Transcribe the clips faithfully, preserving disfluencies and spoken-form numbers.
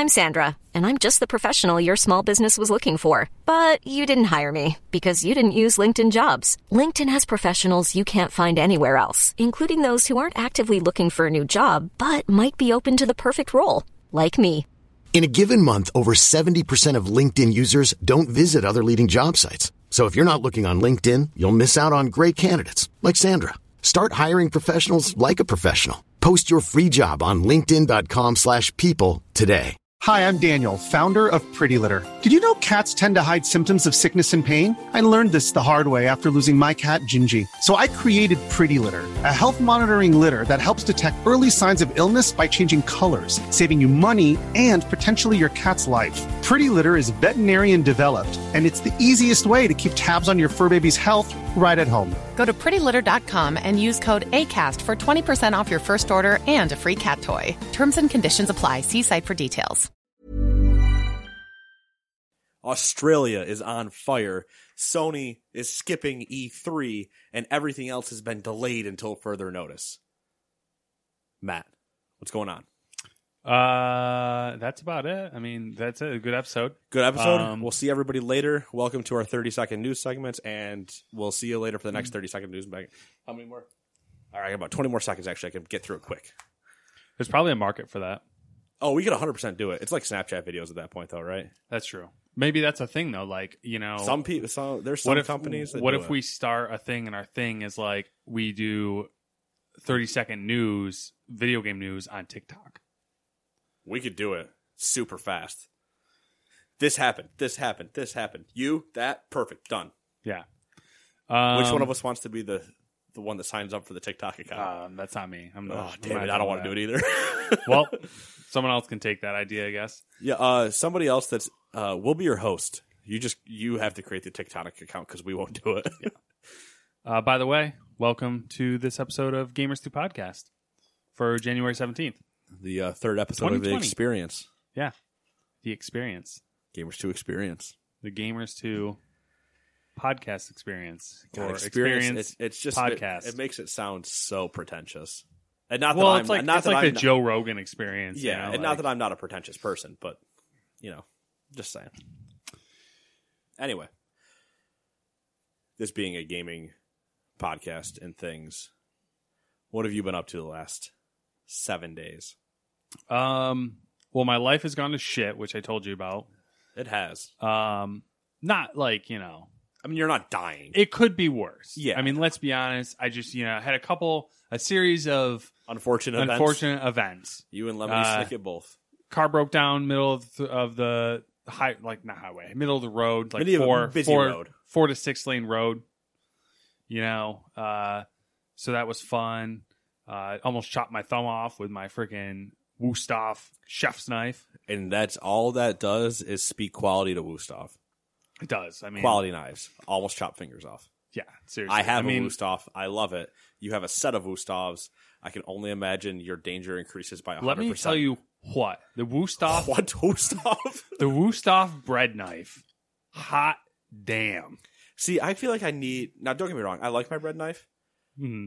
I'm Sandra, and I'm just the professional your small business was looking for. But you didn't hire me because you didn't use LinkedIn Jobs. LinkedIn has professionals you can't find anywhere else, including those who aren't actively looking for a new job, but might be open to the perfect role, like me. In a given month, over seventy percent of LinkedIn users don't visit other leading job sites. So if you're not looking on LinkedIn, you'll miss out on great candidates like Sandra. Start hiring professionals like a professional. Post your free job on linkedin.com slash people today. Hi, I'm Daniel, founder of Pretty Litter. Did you know cats tend to hide symptoms of sickness and pain? I learned this the hard way after losing my cat, Gingy. So I created Pretty Litter, a health monitoring litter that helps detect early signs of illness by changing colors, saving you money and potentially your cat's life. Pretty Litter is veterinarian developed, and it's the easiest way to keep tabs on your fur baby's health right at home. Go to pretty litter dot com and use code ACAST for twenty percent off your first order and a free cat toy. Terms and conditions apply. See site for details. Australia is on fire. Sony is skipping E three, and everything else has been delayed until further notice. Matt, what's going on? Uh, that's about it. I mean, that's it. A good episode. Good episode. Um, we'll see everybody later. Welcome to our thirty-second news segments, and we'll see you later for the next thirty-second news segment. How many more? All right, I got about twenty more seconds, actually. I can get through it quick. There's probably a market for that. Oh, we could one hundred percent do it. It's like Snapchat videos at that point, though, right? That's true. Maybe that's a thing, though. Like, you know. Some people, some, there's some what if, companies that What do if it. we start a thing and our thing is like we do thirty-second news, video game news on TikTok? We could do it super fast. This happened. This happened. This happened. You, that, perfect. Done. Yeah. Um, Which one of us wants to be the, the one that signs up for the TikTok account? Um, that's not me. I'm not. oh, I'm damn not it. I don't doing want to that. do it either. Well, someone else can take that idea, I guess. Yeah, uh, somebody else that's uh, we'll be your host. You just you have to create the TikTok account because we won't do it. Yeah. Uh, by the way, welcome to this episode of Gamers two Podcast for January seventeenth. The uh, third episode of The twenty twenty. Experience. Yeah, the experience. Gamers two Experience. The Gamers two Podcast Experience. God, or experience. Experience It's, it's just Podcast. It, it makes it sound so pretentious. And not well, that it's I'm like not it's that like I'm the not, Joe Rogan experience. Yeah, you know, and like, not that I'm not a pretentious person, but you know, just saying. Anyway, this being a gaming podcast and things, what have you been up to the last seven days? Um. Well, my life has gone to shit, which I told you about. It has. Um. Not like you know. I mean, you're not dying. It could be worse. Yeah. I mean, let's be honest. I just you know had a couple, a series of Unfortunate events. unfortunate events. You and Lemony Uh, Snicket both. Car broke down middle of the, of the high, like not highway, middle of the road, like Middle of a four, busy four, road. four to six lane road. You know, uh, so that was fun. Uh, almost chopped my thumb off with my freaking Wusthof chef's knife. And that's all that does is speak quality to Wusthof. It does. I mean, Quality knives. Almost chop fingers off. Yeah, seriously. I have I mean, a Wusthof. I love it. You have a set of Wustofs. I can only imagine your danger increases by one hundred percent. let me tell you what the Wusthof, What Wusthof? the Wusthof bread knife. Hot damn. See, I feel like I need. Now, don't get me wrong. I like my bread knife. Hmm.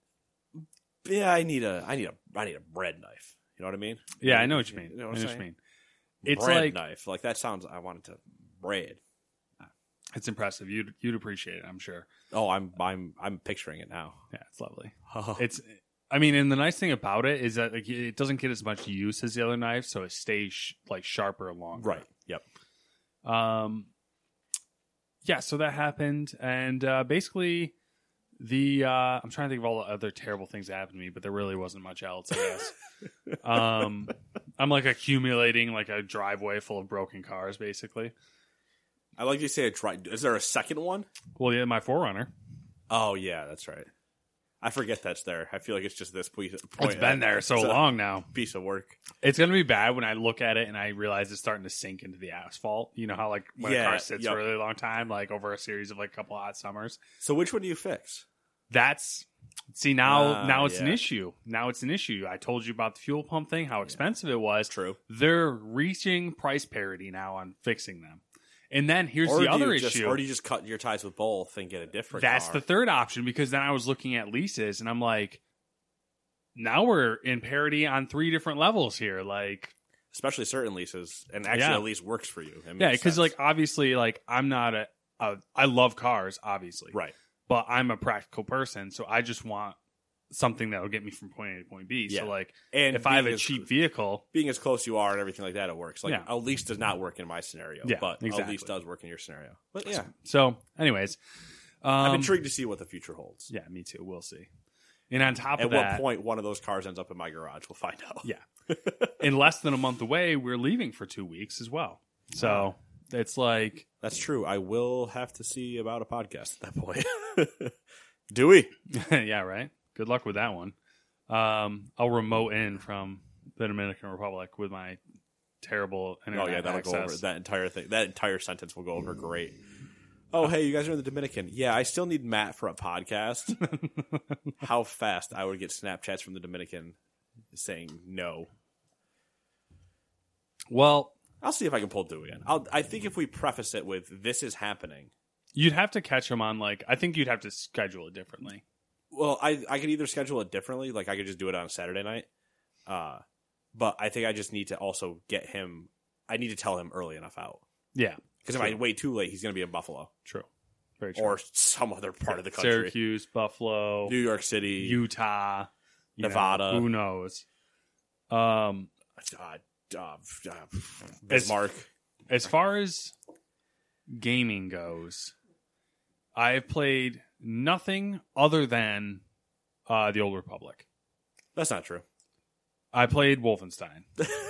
Yeah, I need a. I need a. I need a bread knife. You know what I mean? Yeah, I know what you mean. You know I what know I'm what you saying? mean. It's bread like knife. Like that sounds. I wanted to bread. it's impressive. You'd you'd appreciate it, I'm sure. Oh, I'm. I'm. I'm picturing it now. Yeah, it's lovely. It's, I mean, and the nice thing about it is that like, it doesn't get as much use as the other knives, so it stays sh- like sharper and longer. Right. Yep. Um. Yeah, so that happened, and uh, basically, the uh, I'm trying to think of all the other terrible things that happened to me, but there really wasn't much else, I guess. um, I'm like accumulating like a driveway full of broken cars, basically. I like you say a try. Is there a second one? Well, yeah, my four runner. Oh yeah, that's right. I forget that's there. I feel like it's just this piece. It's been there so long now. Piece of work. It's going to be bad when I look at it and I realize it's starting to sink into the asphalt. You know how like when Yeah, a car sits yep. for a really long time, like over a series of like a couple hot summers. So which one do you fix? That's see now Ah, now it's an yeah. issue. Now it's an issue. I told you about the fuel pump thing, how expensive it was. True. They're reaching price parity now on fixing them. And then here's Or the do other you just- issue. Or do you just cut your ties with both and get a different That's car? the third option, because then I was looking at leases and I'm like, now we're in parity on three different levels here. Like, especially certain leases, and actually Yeah. a lease works for you. It Yeah, makes because sense. like obviously, like I'm not a, a. I love cars, obviously, right. but I'm a practical person, so I just want something that will get me from point A to point B. Yeah. So like, And if I have being a as- cheap vehicle, being as close you are and everything like that, it works. Like Yeah. a lease does not work in my scenario, Yeah, but exactly. a lease does work in your scenario. But yeah, so anyways, um, I'm intrigued to see what the future holds. Yeah, me too. We'll see. And on top At of that, what point one of those cars ends up in my garage, we'll find out. yeah, in less than a month away, we're leaving for two weeks as well. So it's like, That's true. I will have to see about a podcast at that point. Do we? yeah, right. Good luck with that one. Um, I'll remote in from the Dominican Republic with my terrible Oh internet yeah, that'll access. go over that entire thing. That entire sentence will go over great. Oh, hey, you guys are in the Dominican. Yeah, I still need Matt for a podcast. How fast I would get Snapchats from the Dominican saying no. Well, I'll see if I can pull Dewey in. I'll, I think if we preface it with "this is happening," you'd have to catch him on like I think you'd have to schedule it differently. well, I I could either schedule it differently, like I could just do it on a Saturday night. Uh, but I think I just need to also get him. I need to tell him early enough out Yeah, because if I wait too late, he's going to be in Buffalo true, very true. or some other part of the country, Syracuse, Buffalo, New York City, Utah, you know, Nevada. who knows? Um, uh, uh, uh, Bismarck. as far as gaming goes, I've played nothing other than uh, the Old Republic. That's not true. I played Wolfenstein.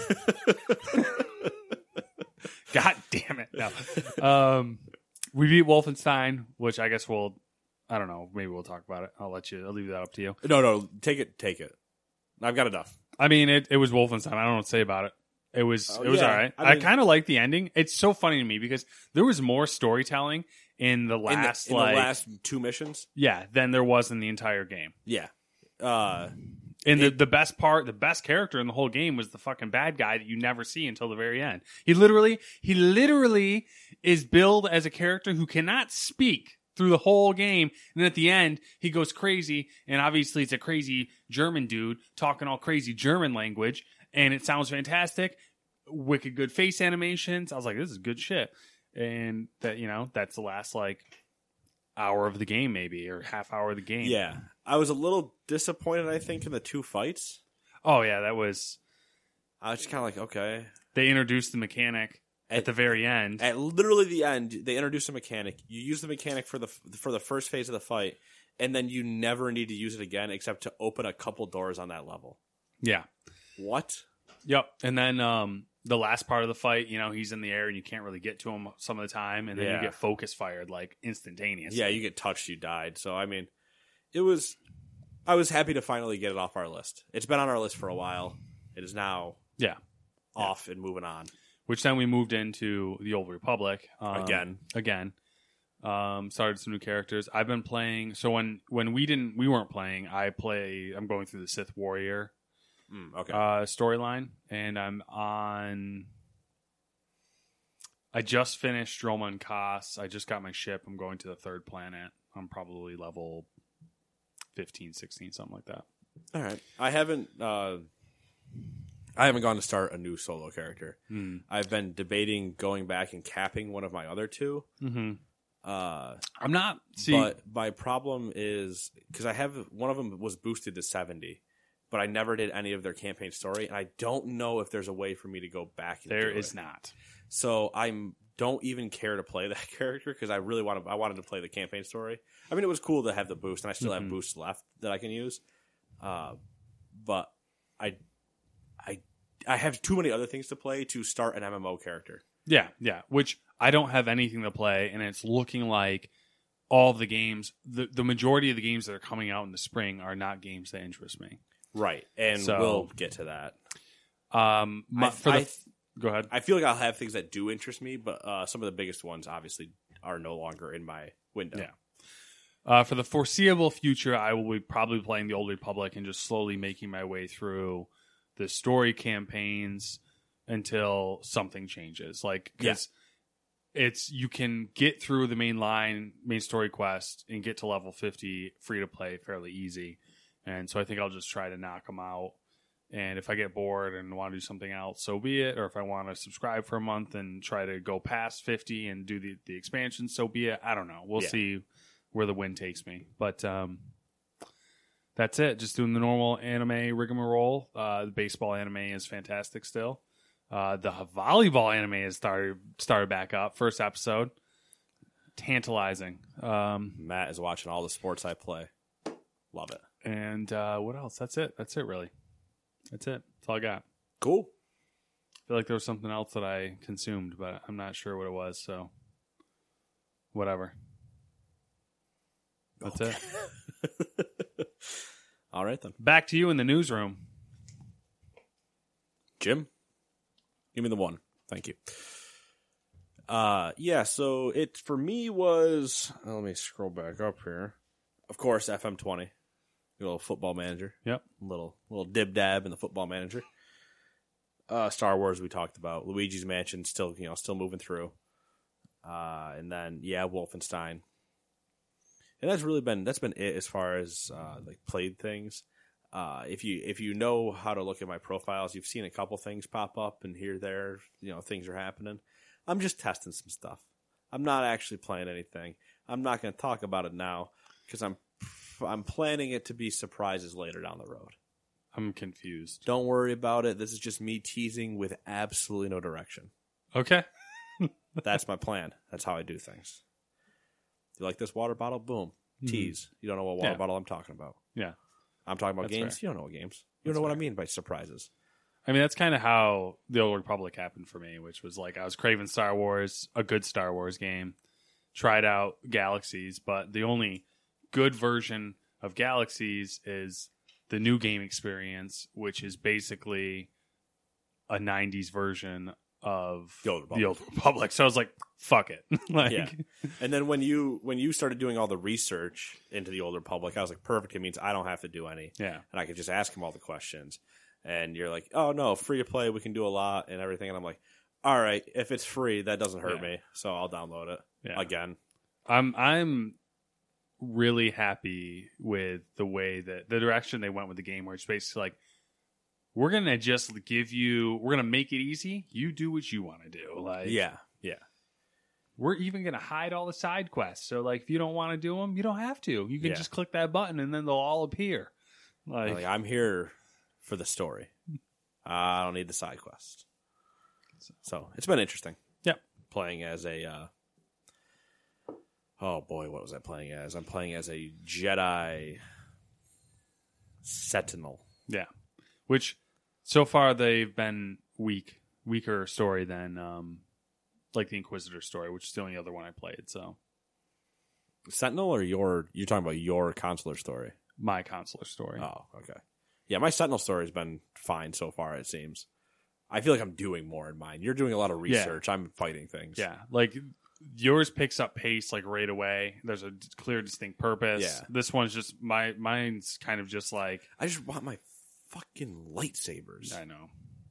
God damn it! No, um, we beat Wolfenstein, which I guess we'll. I don't know. Maybe we'll talk about it. I'll let you. I'll leave that up to you. No, no, take it, take it. I've got enough. I mean, it, it was Wolfenstein. I don't know what to say about it. It was Oh, it was yeah. all right. I I, mean- kind of like the ending. It's so funny to me because there was more storytelling in the In the, last in like the last two missions, yeah than there was in the entire game. yeah. Uh, And the, the best part, the best character in the whole game was the fucking bad guy that you never see until the very end. He literally, he literally is billed as a character who cannot speak through the whole game. And then at the end, he goes crazy. And obviously it's a crazy German dude talking all crazy German language. And it sounds fantastic. Wicked good face animations. I was like, this is good shit. And that, you know, that's the last like hour of the game maybe, or half hour of the game. yeah. I was a little disappointed, I think, in the two fights. Oh yeah, that was... I was just kind of like, okay. They introduced the mechanic at, At- the very end. At literally the end, they introduced a mechanic. You use the mechanic for the for the first phase of the fight, and then you never need to use it again except to open a couple doors on that level. Yeah. What? Yep. And then um, the last part of the fight, you know, he's in the air and you can't really get to him some of the time, and then Yeah. you get focus fired like instantaneously. Yeah, you get touched, you died. So, I mean, it was... I was happy to finally get it off our list. It's been on our list for a while. It is now Yeah. off and moving on. Which then we moved into the Old Republic um, Again. Again. Um, started some new characters. I've been playing. So when when we didn't, we weren't playing. I play. I'm going through the Sith Warrior Mm, okay. uh, storyline, and I'm on. I just finished Droma and Kos. I just got my ship. I'm going to the third planet. I'm probably level fifteen, sixteen, something like that. All right. I haven't uh, I haven't gone to start a new solo character. Hmm. I've been debating going back and capping one of my other two. Mm-hmm. Uh, I'm not. See, but my problem is because I have one of them was boosted to seventy, but I never did any of their campaign story, and I don't know if there's a way for me to go back. And there do is it. not. So I'm don't even care to play that character because I really want to. I wanted to play the campaign story. I mean, it was cool to have the boost, and I still Mm-hmm. have boosts left that I can use. Uh, but I, I, I have too many other things to play to start an M M O character. Yeah, yeah. Which I don't have anything to play, and it's looking like all of the games, the the majority of the games that are coming out in the spring are not games that interest me. Right, and So- we'll get to that. Um, my, I- for the, I- go ahead. I feel like I'll have things that do interest me, but uh, some of the biggest ones obviously are no longer in my window. Yeah. Uh, for the foreseeable future, I will be probably playing the Old Republic and just slowly making my way through the story campaigns until something changes. Like, because it's you can get through the main line, main story quest, and get to level fifty free to play fairly easy. And so I think I'll just try to knock them out And if I get bored and want to do something else, so be it. Or if I want to subscribe for a month and try to go past fifty and do the, the expansion, so be it. I don't know. We'll Yeah. see where the wind takes me. But um, that's it. Just doing the normal anime rigmarole. Uh, the baseball anime is fantastic still. Uh, the volleyball anime has started started back up. First episode. Tantalizing. Um, Matt is watching all the sports I play. Love it. and uh, what else? That's it. That's it, really. That's it. That's all I got. Cool. I feel like there was something else that I consumed, but I'm not sure what it was, so whatever. That's Okay. it. All right, then. Back to you in the newsroom. Jim, give me the one. Thank you. Uh, yeah, so it for me was, oh, let me scroll back up here. Of course, F M twenty, a little football manager. Yep. Little little dib dab in the football manager. Uh, Star Wars we talked about. Luigi's Mansion still you know still moving through. Uh, and then yeah, Wolfenstein. And that's really been that's been it as far as uh, like played things. Uh, if you if you know how to look at my profiles, you've seen a couple things pop up and here there. You know things are happening. I'm just testing some stuff. I'm not actually playing anything. I'm not going to talk about it now because I'm I'm planning it to be surprises later down the road. I'm confused. Don't worry about it. This is just me teasing with absolutely no direction. Okay. That's my plan. That's how I do things. You like this water bottle? Boom. Mhm. Tease. You don't know what water Yeah. bottle I'm talking about. Yeah. I'm talking about That's games. fair. You don't know what games. You don't That's know what I fair. mean by surprises. I mean, that's kind of how the Old Republic happened for me, which was like I was craving Star Wars, a good Star Wars game, tried out Galaxies, but the only good version of Galaxies is the new game experience, which is basically a nineties version of The Old Republic. the Old Republic. So I was like, fuck it. like, Yeah. And then when you when you started doing all the research into the Old Republic, I was like, perfect. It means I don't have to do any. yeah. And I could just ask him all the questions. And you're like, oh, no, free to play. We can do a lot and everything. And I'm like, all right, if it's free, that doesn't hurt Yeah. me. So I'll download it Yeah. again. I'm I'm really happy with the way that the direction they went with the game, where it's basically like, we're gonna just give you, we're gonna make it easy. You do what you want to do. Like, Yeah, yeah. we're even gonna hide all the side quests. So like, if you don't want to do them, you don't have to. You can Yeah. just click that button and then they'll all appear. Like, Like, I'm here for the story. I don't need the side quest. So it's been interesting. Yep. Playing as a, uh, oh boy, what was I playing as? I'm playing as a Jedi Sentinel. yeah. Which so far they've been weak, weaker story than um, like the Inquisitor story, which is the only other one I played. So Sentinel or your, you're talking about your consular story? my consular story. Oh, okay. Yeah, my Sentinel story has been fine so far, it seems. I feel like I'm doing more in mine. You're doing a lot of Yeah. research. I'm fighting things. Yeah, like yours picks up pace like right away. There's a d- clear, distinct purpose. Yeah. This one's just my mine's kind of just like I just want my fucking lightsabers. I know.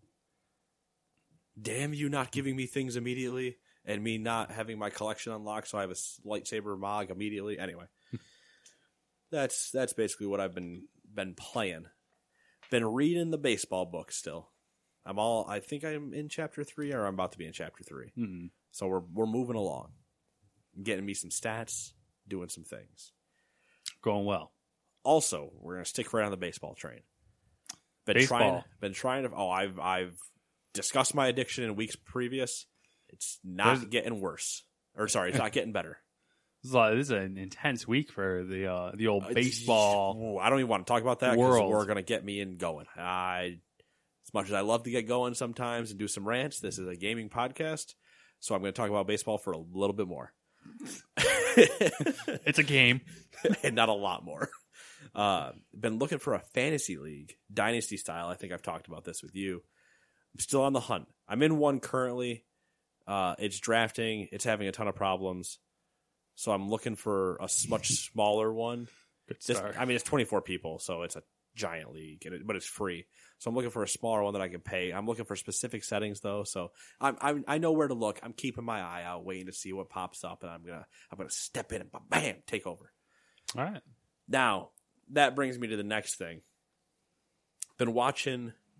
Damn you not giving me things immediately and me not having my collection unlocked so I have a s- lightsaber mog immediately. Anyway. that's that's basically what I've been been playing. Been reading the baseball book still. I'm all I think I'm in chapter three or I'm about to be in chapter three. Mm-hmm. So we're we're moving along. Getting me some stats, doing some things. Going well. Also, we're gonna stick right on the baseball train. Been Baseball. trying been trying to oh I've I've discussed my addiction in weeks previous. It's not There's- getting worse. Or sorry, it's not getting better. This is, a, this is an intense week for the uh, the old Uh, baseball. Ooh, I don't even want to talk about that because world. we're gonna get me in going. I as much as I love to get going sometimes and do some rants, this is a gaming podcast, so I'm gonna talk about baseball for a little bit more. It's a game. And not a lot more. Uh, been looking for a fantasy league, dynasty style. I think I've talked about this with you. I'm still on the hunt. I'm in one currently. Uh, it's drafting. It's having a ton of problems. So I'm looking for a s- much smaller one. Good This- start. I mean, it's twenty-four people, so it's a giant league, and it, but it's free. So I'm looking for a smaller one that I can pay. I'm looking for specific settings though, so I'm, I'm I know where to look. I'm keeping my eye out, waiting to see what pops up, and I'm gonna I'm gonna step in and bam, take over. All right. Now, that brings me to the next thing. Been watching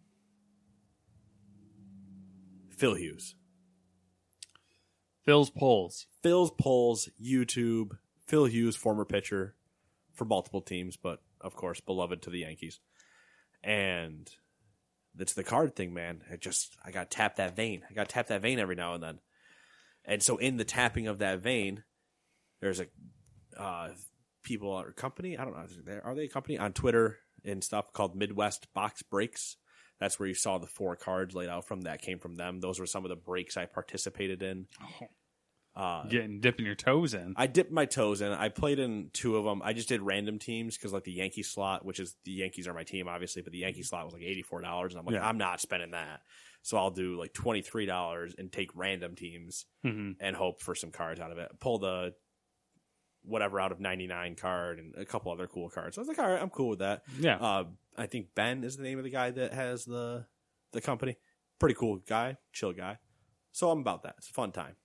Phil Hughes. Phil's polls. Phil's polls, YouTube. Phil Hughes, former pitcher for multiple teams, but of course beloved to the Yankees. And it's the card thing, man. I just I got to tap that vein. I got to tap that vein every now and then. And so in the tapping of that vein, there's a uh, people or company. I don't know. Are they a company on Twitter and stuff called Midwest Box Breaks? That's where you saw the four cards laid out from. That came from them. Those were some of the breaks I participated in. Oh. Uh, Getting dipping your toes in. I dipped my toes in. I played in two of them. I just did random teams because, like, the Yankee slot, which is the Yankees are my team, obviously, but the Yankee slot was like eighty-four dollars, and I'm like, yeah. I'm not spending that. So I'll do like twenty-three dollars and take random teams mm-hmm. and hope for some cards out of it. Pull the whatever out of ninety-nine card and a couple other cool cards. So I was like, all right, I'm cool with that. Yeah. Uh, I think Ben is the name of the guy that has the the company. Pretty cool guy, chill guy. So I'm about that. It's a fun time.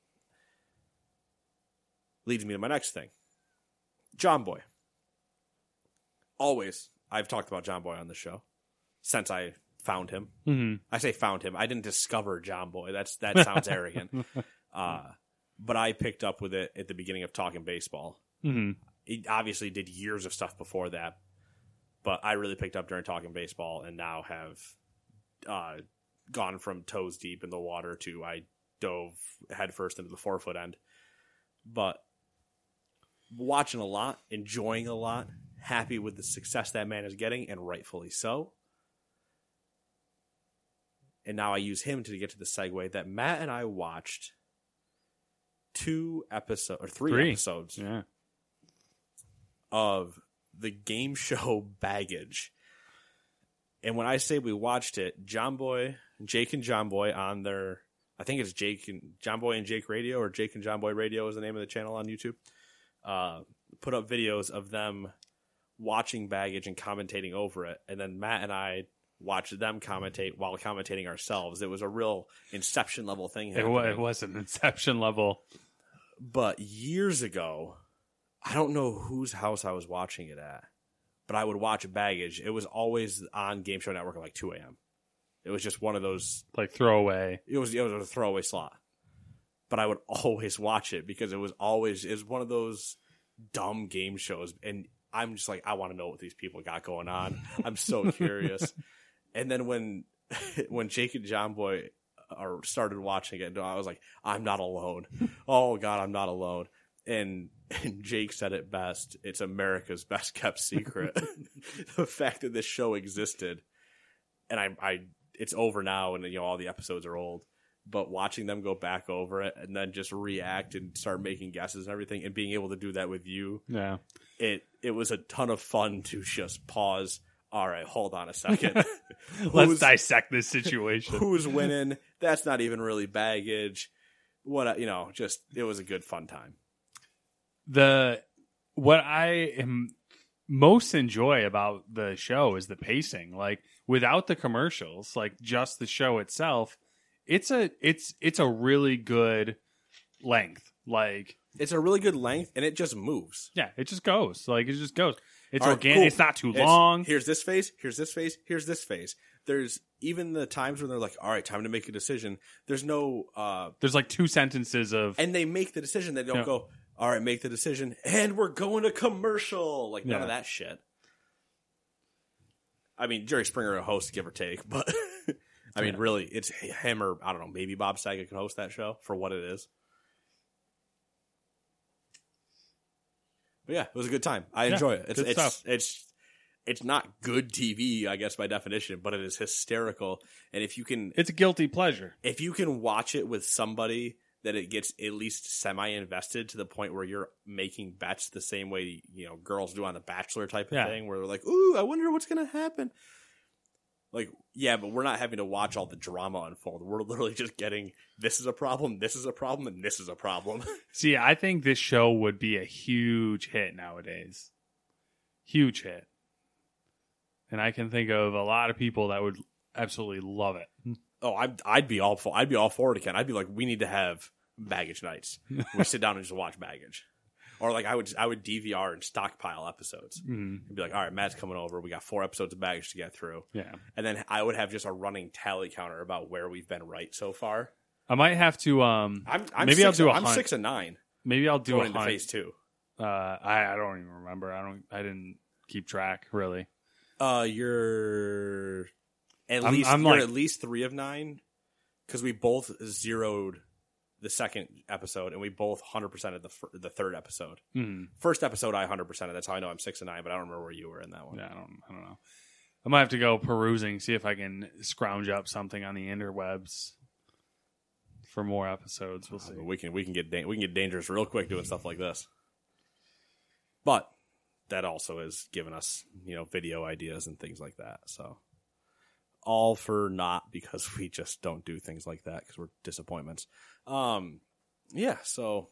Leads me to my next thing. John Boy. Always, I've talked about John Boy on the show since I found him. Mm-hmm. I say found him. I didn't discover John Boy. That's That sounds arrogant. Uh, but I picked up with it at the beginning of Talking Baseball. Mm-hmm. He obviously did years of stuff before that, but I really picked up during Talking Baseball and now have uh, gone from toes deep in the water to I dove headfirst into the four-foot end. But watching a lot, enjoying a lot, happy with the success that man is getting, and rightfully so. And now I use him to get to the segue that Matt and I watched two episodes, or three, three. episodes yeah. of the game show Baggage. And when I say we watched it, John Boy, Jake and John Boy on their, I think it's Jake and John Boy and Jake Radio, or Jake and John Boy Radio is the name of the channel on YouTube. Uh, put up videos of them watching Baggage and commentating over it. And then Matt and I watched them commentate while commentating ourselves. It was a real Inception level thing. It was, it was an Inception level. But years ago, I don't know whose house I was watching it at, but I would watch Baggage. It was always on Game Show Network at like two a.m. It was just one of those like throwaway. It was it was a throwaway slot, but I would always watch it because it was always it was one of those dumb game shows, and I'm just like, I want to know what these people got going on. I'm so curious. And then when when Jake and John Boy are started watching it, I was like, I'm not alone. Oh God, I'm not alone. And and Jake said it best. It's America's best kept secret. The fact that this show existed, and I I. It's over now, and you know all the episodes are old. But watching them go back over it and then just react and start making guesses and everything, and being able to do that with you, yeah, it it was a ton of fun to just pause. All right, hold on a second. Let's dissect this situation. Who's winning? That's not even really Baggage. What you know, just it was a good fun time. The what I am most enjoy about the show is the pacing. Like without the commercials, like just the show itself, it's a it's it's a really good length. Like it's a really good length, and it just moves. Yeah, it just goes. Like it just goes. It's right, organic. Cool. It's not too it's, long. Here's this phase. Here's this phase. Here's this phase. There's even the times when they're like, "All right, time to make a decision." There's no. Uh, There's like two sentences of, and they make the decision. They don't yeah. go, "All right, make the decision," and we're going to commercial. Like none yeah. of that shit. I mean, Jerry Springer a host, give or take, but I mean, yeah. really, it's him or I don't know. Maybe Bob Saget can host that show for what it is. But yeah, it was a good time. I yeah, enjoy it. It's good it's stuff. it's it's not good T V, I guess by definition, but it is hysterical. And if you can, it's a guilty pleasure. If you can watch it with somebody that it gets at least semi invested to the point where you're making bets the same way you know girls do on The Bachelor type of yeah. thing, where they're like, "Ooh, I wonder what's going to happen." Like, yeah, but we're not having to watch all the drama unfold. We're literally just getting, this is a problem, this is a problem, and this is a problem. See, I think this show would be a huge hit nowadays. Huge hit. And I can think of a lot of people that would absolutely love it. Oh, I'd, I'd be all for, I'd be all for it again. I'd be like, we need to have Baggage nights. We sit down and just watch Baggage. Or like I would I would D V R and stockpile episodes. Mm-hmm. And be like, all right, Matt's coming over. We got four episodes of Baggage to get through. Yeah. And then I would have just a running tally counter about where we've been right so far. I might have to. Um, I'm, I'm maybe six, I'll do a I'm hunt. six and nine. Maybe I'll do going a into hunt. phase two. Uh, I, I don't even remember. I don't. I didn't keep track really. Uh, you're at I'm- least I'm you're like- at least three of nine because we both zeroed the second episode and we both one hundred percent of the fir- the third episode. Hmm. First episode, I one hundred percent. That's how I know I'm six and nine. But I don't remember where you were in that one. Yeah, I don't. I don't know. I might have to go perusing, see if I can scrounge up something on the interwebs for more episodes. We'll see. But we can we can get da- we can get dangerous real quick doing stuff like this. But that also is giving us, you know, video ideas and things like that. So all for not because we just don't do things like that because we're disappointments. Um, yeah. So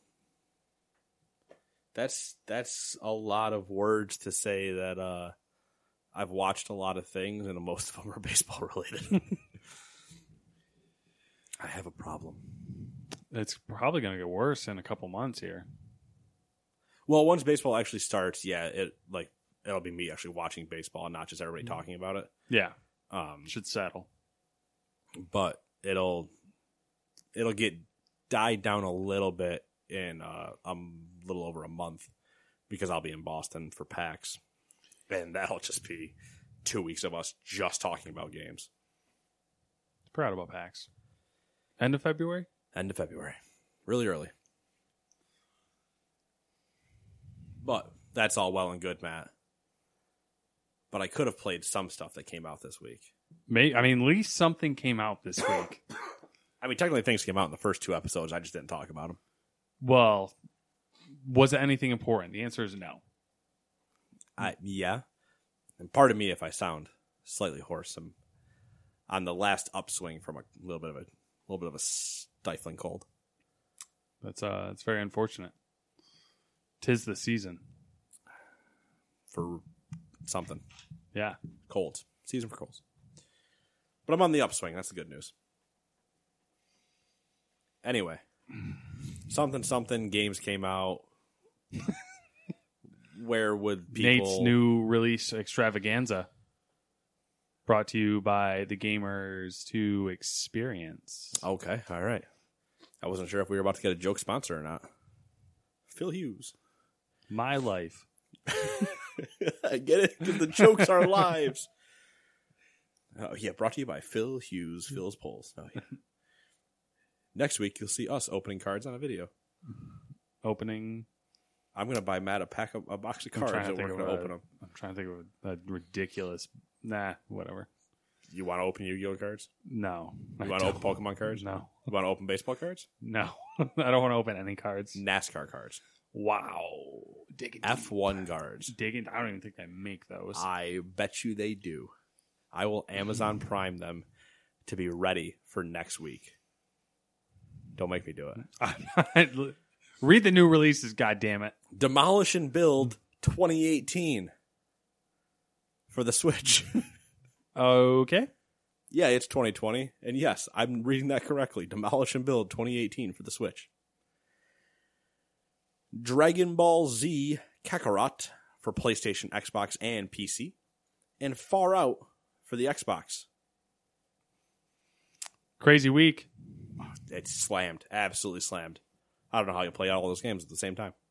that's that's a lot of words to say that uh, I've watched a lot of things and most of them are baseball related. I have a problem. It's probably going to get worse in a couple months here. Well, once baseball actually starts, yeah, it like it'll be me actually watching baseball and not just everybody talking about it. Yeah, Um, should settle. but it'll it'll get died down a little bit in uh, a little over a month because I'll be in Boston for PAX, and that'll just be two weeks of us just talking about games. Proud about PAX. End of February? End of February, really early. But that's all well and good, Matt. But I could have played some stuff that came out this week. May I mean, at least something came out this week. I mean, technically things came out in the first two episodes. I just didn't talk about them. Well, was it anything important? The answer is no. I, yeah. And pardon me if I sound slightly hoarse. I'm on the last upswing from a little bit of a little bit of a stifling cold. That's uh, that's very unfortunate. 'Tis the season. For something. Yeah. Colds. Season for colds. But I'm on the upswing. That's the good news. Anyway. Something, something. Games came out. Where would people... Nate's new release extravaganza. Brought to you by the Gamers to Experience. Okay. All right. I wasn't sure if we were about to get a joke sponsor or not. Phil Hughes. My life. I get it, because the jokes are lives. Oh, yeah, brought to you by Phil Hughes, Phil's Polls. Oh, yeah. Next week, you'll see us opening cards on a video. Opening. I'm going to buy Matt a pack of a box of I'm cards trying to and we're think going to of a- open them. I'm trying to think of a, a ridiculous. Nah, whatever. You want to open Yu-Gi-Oh cards? No. You I want to don't. open Pokemon cards? No. You want to open baseball cards? No. I don't want to open any cards. NASCAR cards. Wow. Digging F one cards. Digging. I don't even think they make those. I bet you they do. I will Amazon Prime them to be ready for next week. Don't make me do it. Read the new releases, goddammit. Demolish and Build twenty eighteen for the Switch. Okay. Yeah, it's twenty twenty. And yes, I'm reading that correctly. Demolish and Build twenty eighteen for the Switch. Dragon Ball Z Kakarot for PlayStation, Xbox, and P C. And Far Out for the Xbox. Crazy week. It's slammed. Absolutely slammed. I don't know how you play all those games at the same time.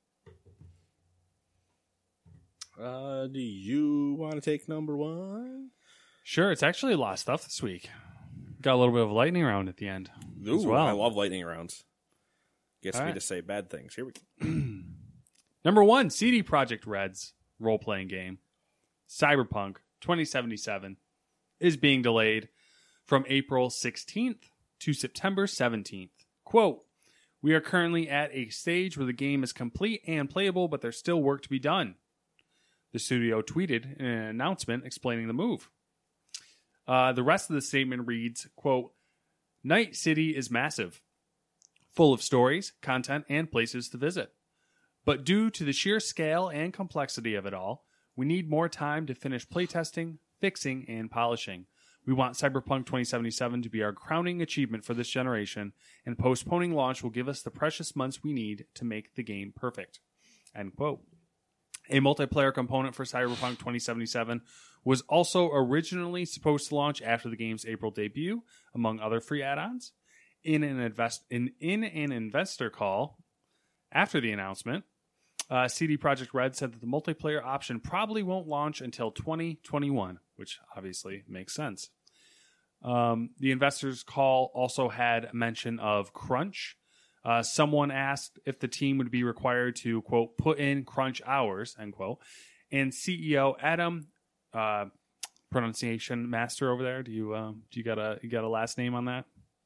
Uh, do you want to take number one? Sure, it's actually a lot of stuff this week. Got a little bit of a lightning round at the end Ooh, as well. I love lightning rounds. Gets All me right. to say bad things. Here we go. Number one, C D Projekt Red's role-playing game, Cyberpunk twenty seventy-seven, is being delayed from April sixteenth to September seventeenth. Quote, "We are currently at a stage where the game is complete and playable, but there's still work to be done." The studio tweeted in an announcement explaining the move. Uh, the rest of the statement reads, quote, "Night City is massive, full of stories, content, and places to visit. But due to the sheer scale and complexity of it all, we need more time to finish playtesting, fixing, and polishing. We want Cyberpunk twenty seventy-seven to be our crowning achievement for this generation, and postponing launch will give us the precious months we need to make the game perfect." End quote. A multiplayer component for Cyberpunk twenty seventy-seven was also originally supposed to launch after the game's April debut, among other free add-ons. in an invest in, in an investor call after the announcement, uh, C D Projekt Red said that the multiplayer option probably won't launch until twenty twenty-one, which obviously makes sense. Um, the investors' call also had mention of crunch. Uh, someone asked if the team would be required to, quote, put in crunch hours, end quote. And C E O Adam, uh, pronunciation master over there, do you uh, do you got a you got a last name on that?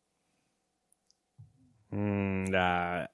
Mm, uh,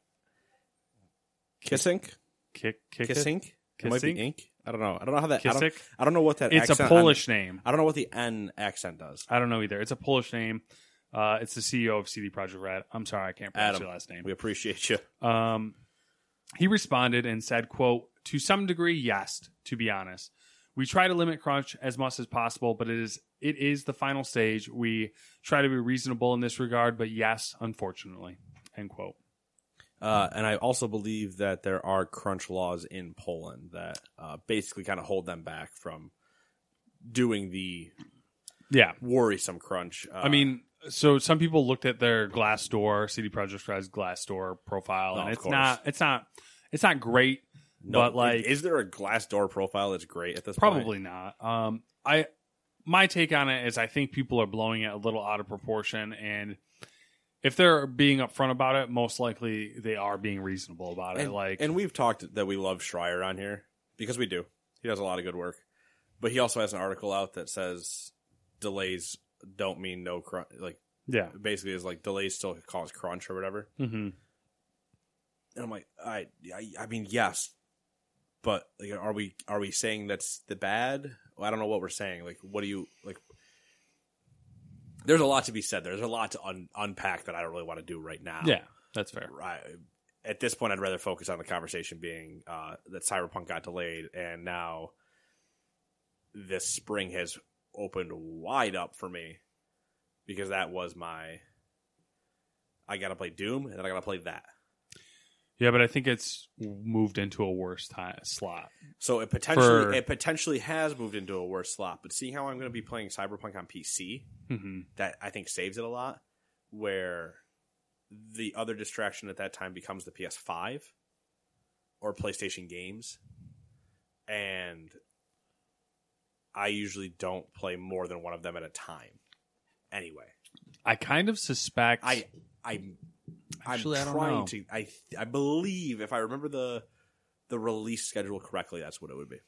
Kissink? Kick, kick Kissink? It might be Kissink? ink. I don't know. I don't know how that. I don't, Kissick? I don't know what that. It's a accent Polish on, name. I don't know what the N accent does. I don't know either. It's a Polish name. Uh, it's the C E O of C D Projekt Red. I'm sorry, I can't pronounce Adam, your last name. we appreciate you. Um, he responded and said, quote, to some degree, yes, to be honest. We try to limit crunch as much as possible, but it is it is the final stage. We try to be reasonable in this regard, but yes, unfortunately, end quote. Uh, and I also believe that there are crunch laws in Poland that uh, basically kind of hold them back from doing the Yeah. worrisome crunch. Uh, I mean, so some people looked at their Glassdoor, C D Projekt Red's Glassdoor profile, Oh, and of it's course. not, it's not, it's not great. no, but like, is there a Glassdoor profile that's great at this probably point? not. Um, I, my take on it is, I think people are blowing it a little out of proportion, and if they're being upfront about it, most likely they are being reasonable about it. And, like, and we've talked that we love Schreier on here because we do. He does a lot of good work, but he also has an article out that says delays don't mean no crunch. Like, yeah, basically, is like delays still cause crunch or whatever. mm-hmm. And I'm like, I, I, I mean, yes, but like, are we are we saying that's the bad? Well, I don't know what we're saying. Like, what do you like? There's a lot to be said. There's a lot to un- unpack that I don't really want to do right now. yeah, that's fair. Right. At this point, I'd rather focus on the conversation being uh, that Cyberpunk got delayed, and now this spring has opened wide up for me because that was my. I got to play Doom, and then I got to play that. Yeah, but I think it's moved into a worse time slot. So it potentially For- it potentially has moved into a worse slot. But seeing how I'm going to be playing Cyberpunk on P C, Mm-hmm. that I think saves it a lot. Where the other distraction at that time becomes the P S five or PlayStation games, and I usually don't play more than one of them at a time. Anyway, I kind of suspect. I I. Actually, I I'm don't trying know. to. I I believe if I remember the the release schedule correctly, that's what it would be.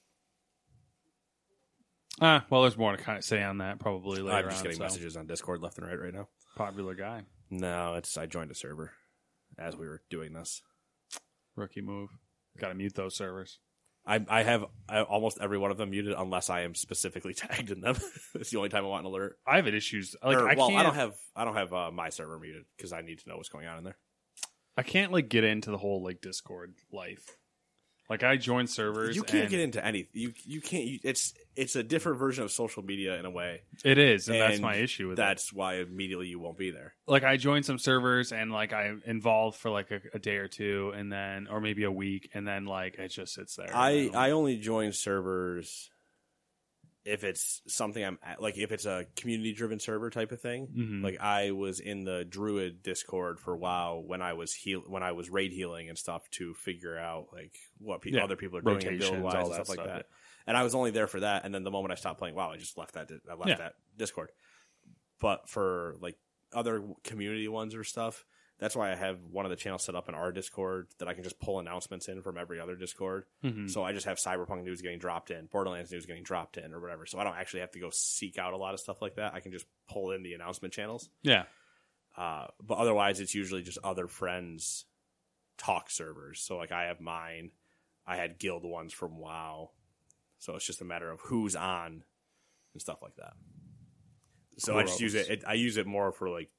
Ah, well, there's more to kind of say on that probably later. I'm just on, getting so. messages on Discord left and right right now. Popular guy, No, it's I joined a server as we were doing this. rookie move. Got to mute those servers. I I have I, almost every one of them muted unless I am specifically tagged in them. It's the only time I want an alert. I have issues. Like, Or, I well, can't. I don't have I don't have uh, my server muted because I need to know what's going on in there. I can't like get into the whole like Discord life. Like, I join servers. You can't and get into any. You you can't. You, it's it's a different version of social media in a way. It is, and, that's And my issue with it. That's why immediately you won't be there. Like, I join some servers and like I'm involved for like a, a day or two, and then or maybe a week, and then like it just sits there. I you know? I only join servers if it's something I'm at, like if it's a community driven server type of thing. Mhm. Like I was in the Druid Discord for WoW when I was heal when I was raid healing and stuff to figure out like what pe- Yeah. other people are doing and Rotations, build wise all and that stuff like stuff, that. And I was only there for that. And then the moment I stopped playing WoW, I just left that I left Yeah. that Discord. But for like other community ones or stuff, that's why I have one of the channels set up in our Discord that I can just pull announcements in from every other Discord. Mhm. So I just have Cyberpunk news getting dropped in, Borderlands news getting dropped in, or whatever. So I don't actually have to go seek out a lot of stuff like that. I can just pull in the announcement channels. yeah. Uh, but otherwise, it's usually just other friends' talk servers. So like I have mine. I had guild ones from WoW. So it's just a matter of who's on and stuff like that. So I just use it, it. I use it more for like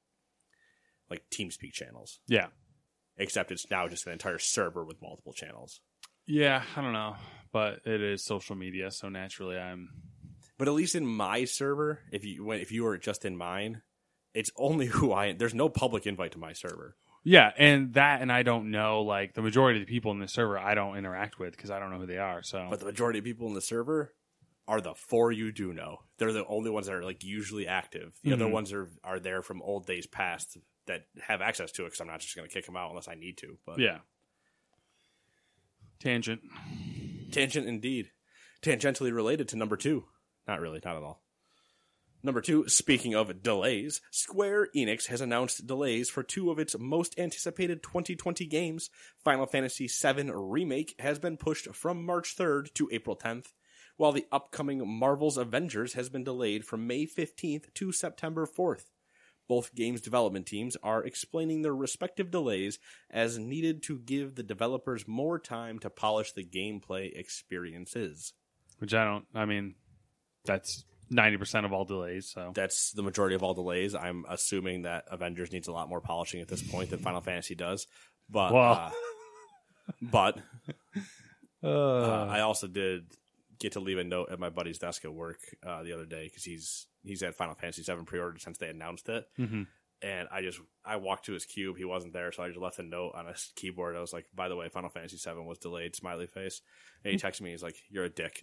like TeamSpeak channels. Yeah. Except it's now just an entire server with multiple channels. Yeah, I don't know, but it is social media, so naturally I'm. But at least in my server, if you when, if you are just in mine, it's only who I. There's no public invite to my server. Yeah, and that, and I don't know, like, the majority of the people in the server I don't interact with because I don't know who they are, so. But the majority of people in the server are the four you do know. They're the only ones that are like usually active. The Mhm. other ones are are there from old days past that have access to it because I'm not just going to kick them out unless I need to. But Yeah. Tangent. Tangent indeed. Tangentially related to number two. Not really, not at all. Number two, speaking of delays, Square Enix has announced delays for two of its most anticipated twenty twenty games. Final Fantasy seven Remake has been pushed from March third to April tenth, while the upcoming Marvel's Avengers has been delayed from May fifteenth to September fourth. Both games' development teams are explaining their respective delays as needed to give the developers more time to polish the gameplay experiences. Which I don't, I mean, that's ninety percent of all delays. So That's the majority of all delays. I'm assuming that Avengers needs a lot more polishing at this point than Final Fantasy does. But, Well. uh, but uh, uh, I also did get to leave a note at my buddy's desk at work uh, the other day because he's he's had Final Fantasy seven pre-ordered since they announced it. mm-hmm. And I just I walked to his cube. He wasn't there, so I just left a note on his keyboard. I was like, "By the way, Final Fantasy seven was delayed." Smiley face. And he texted me. He's like, "You're a dick."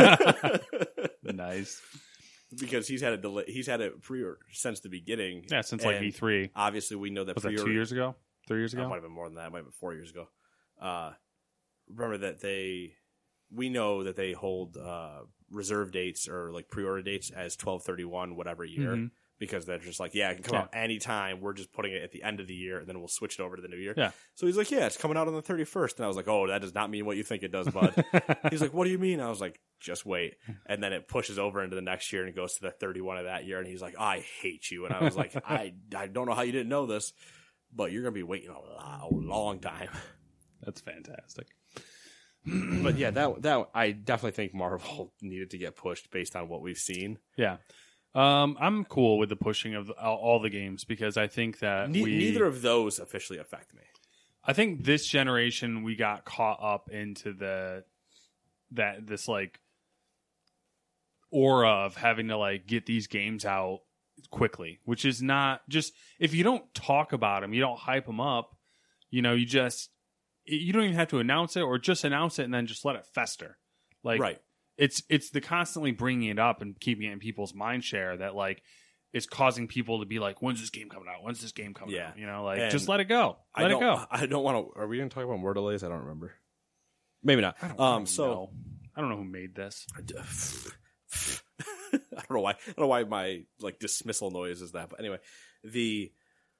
Nice. Because he's had a delay. He's had it pre-order since the beginning. Yeah, since like And E three. Obviously, we know that Was that pre-order two years ago? Three years It ago? might have been more than that. It might have been four years ago. Uh, remember that they, we know that they hold uh, reserve dates or like pre-order dates as twelve thirty-one whatever year Mhm. because they're just like, yeah, it can come Yeah. out anytime. We're just putting it at the end of the year and then we'll switch it over to the new year. Yeah. So he's like, yeah, it's coming out on the thirty-first. And I was like, oh, that does not mean what you think it does, bud. He's like, what do you mean? I was like, just wait. And then it pushes over into the next year and it goes to the thirty-one of that year. And he's like, I hate you. And I was like, I, I don't know how you didn't know this, but you're going to be waiting a, lot, a long time. That's fantastic. But yeah, that that I definitely think Marvel needed to get pushed based on what we've seen. Yeah. Um, I'm cool with the pushing of all, all the games because I think that Ne- we, neither of those officially affect me. I think this generation we got caught up into the that this like aura of having to like get these games out quickly, which is not just if you don't talk about them, you don't hype them up, you know, you just you don't even have to announce it or just announce it and then just let it fester. Like Right. it's it's the constantly bringing it up and keeping it in people's mind share that like it's causing people to be like, when's this game coming out? When's this game coming Yeah. out? You know, like And just let it go. I Let it don't, go. I don't want to. Are we going to talk about more delays? I don't remember. Maybe not. I don't, um. I don't so know. I don't know who made this. I don't know why. I don't know why my like dismissal noise is that. But anyway, the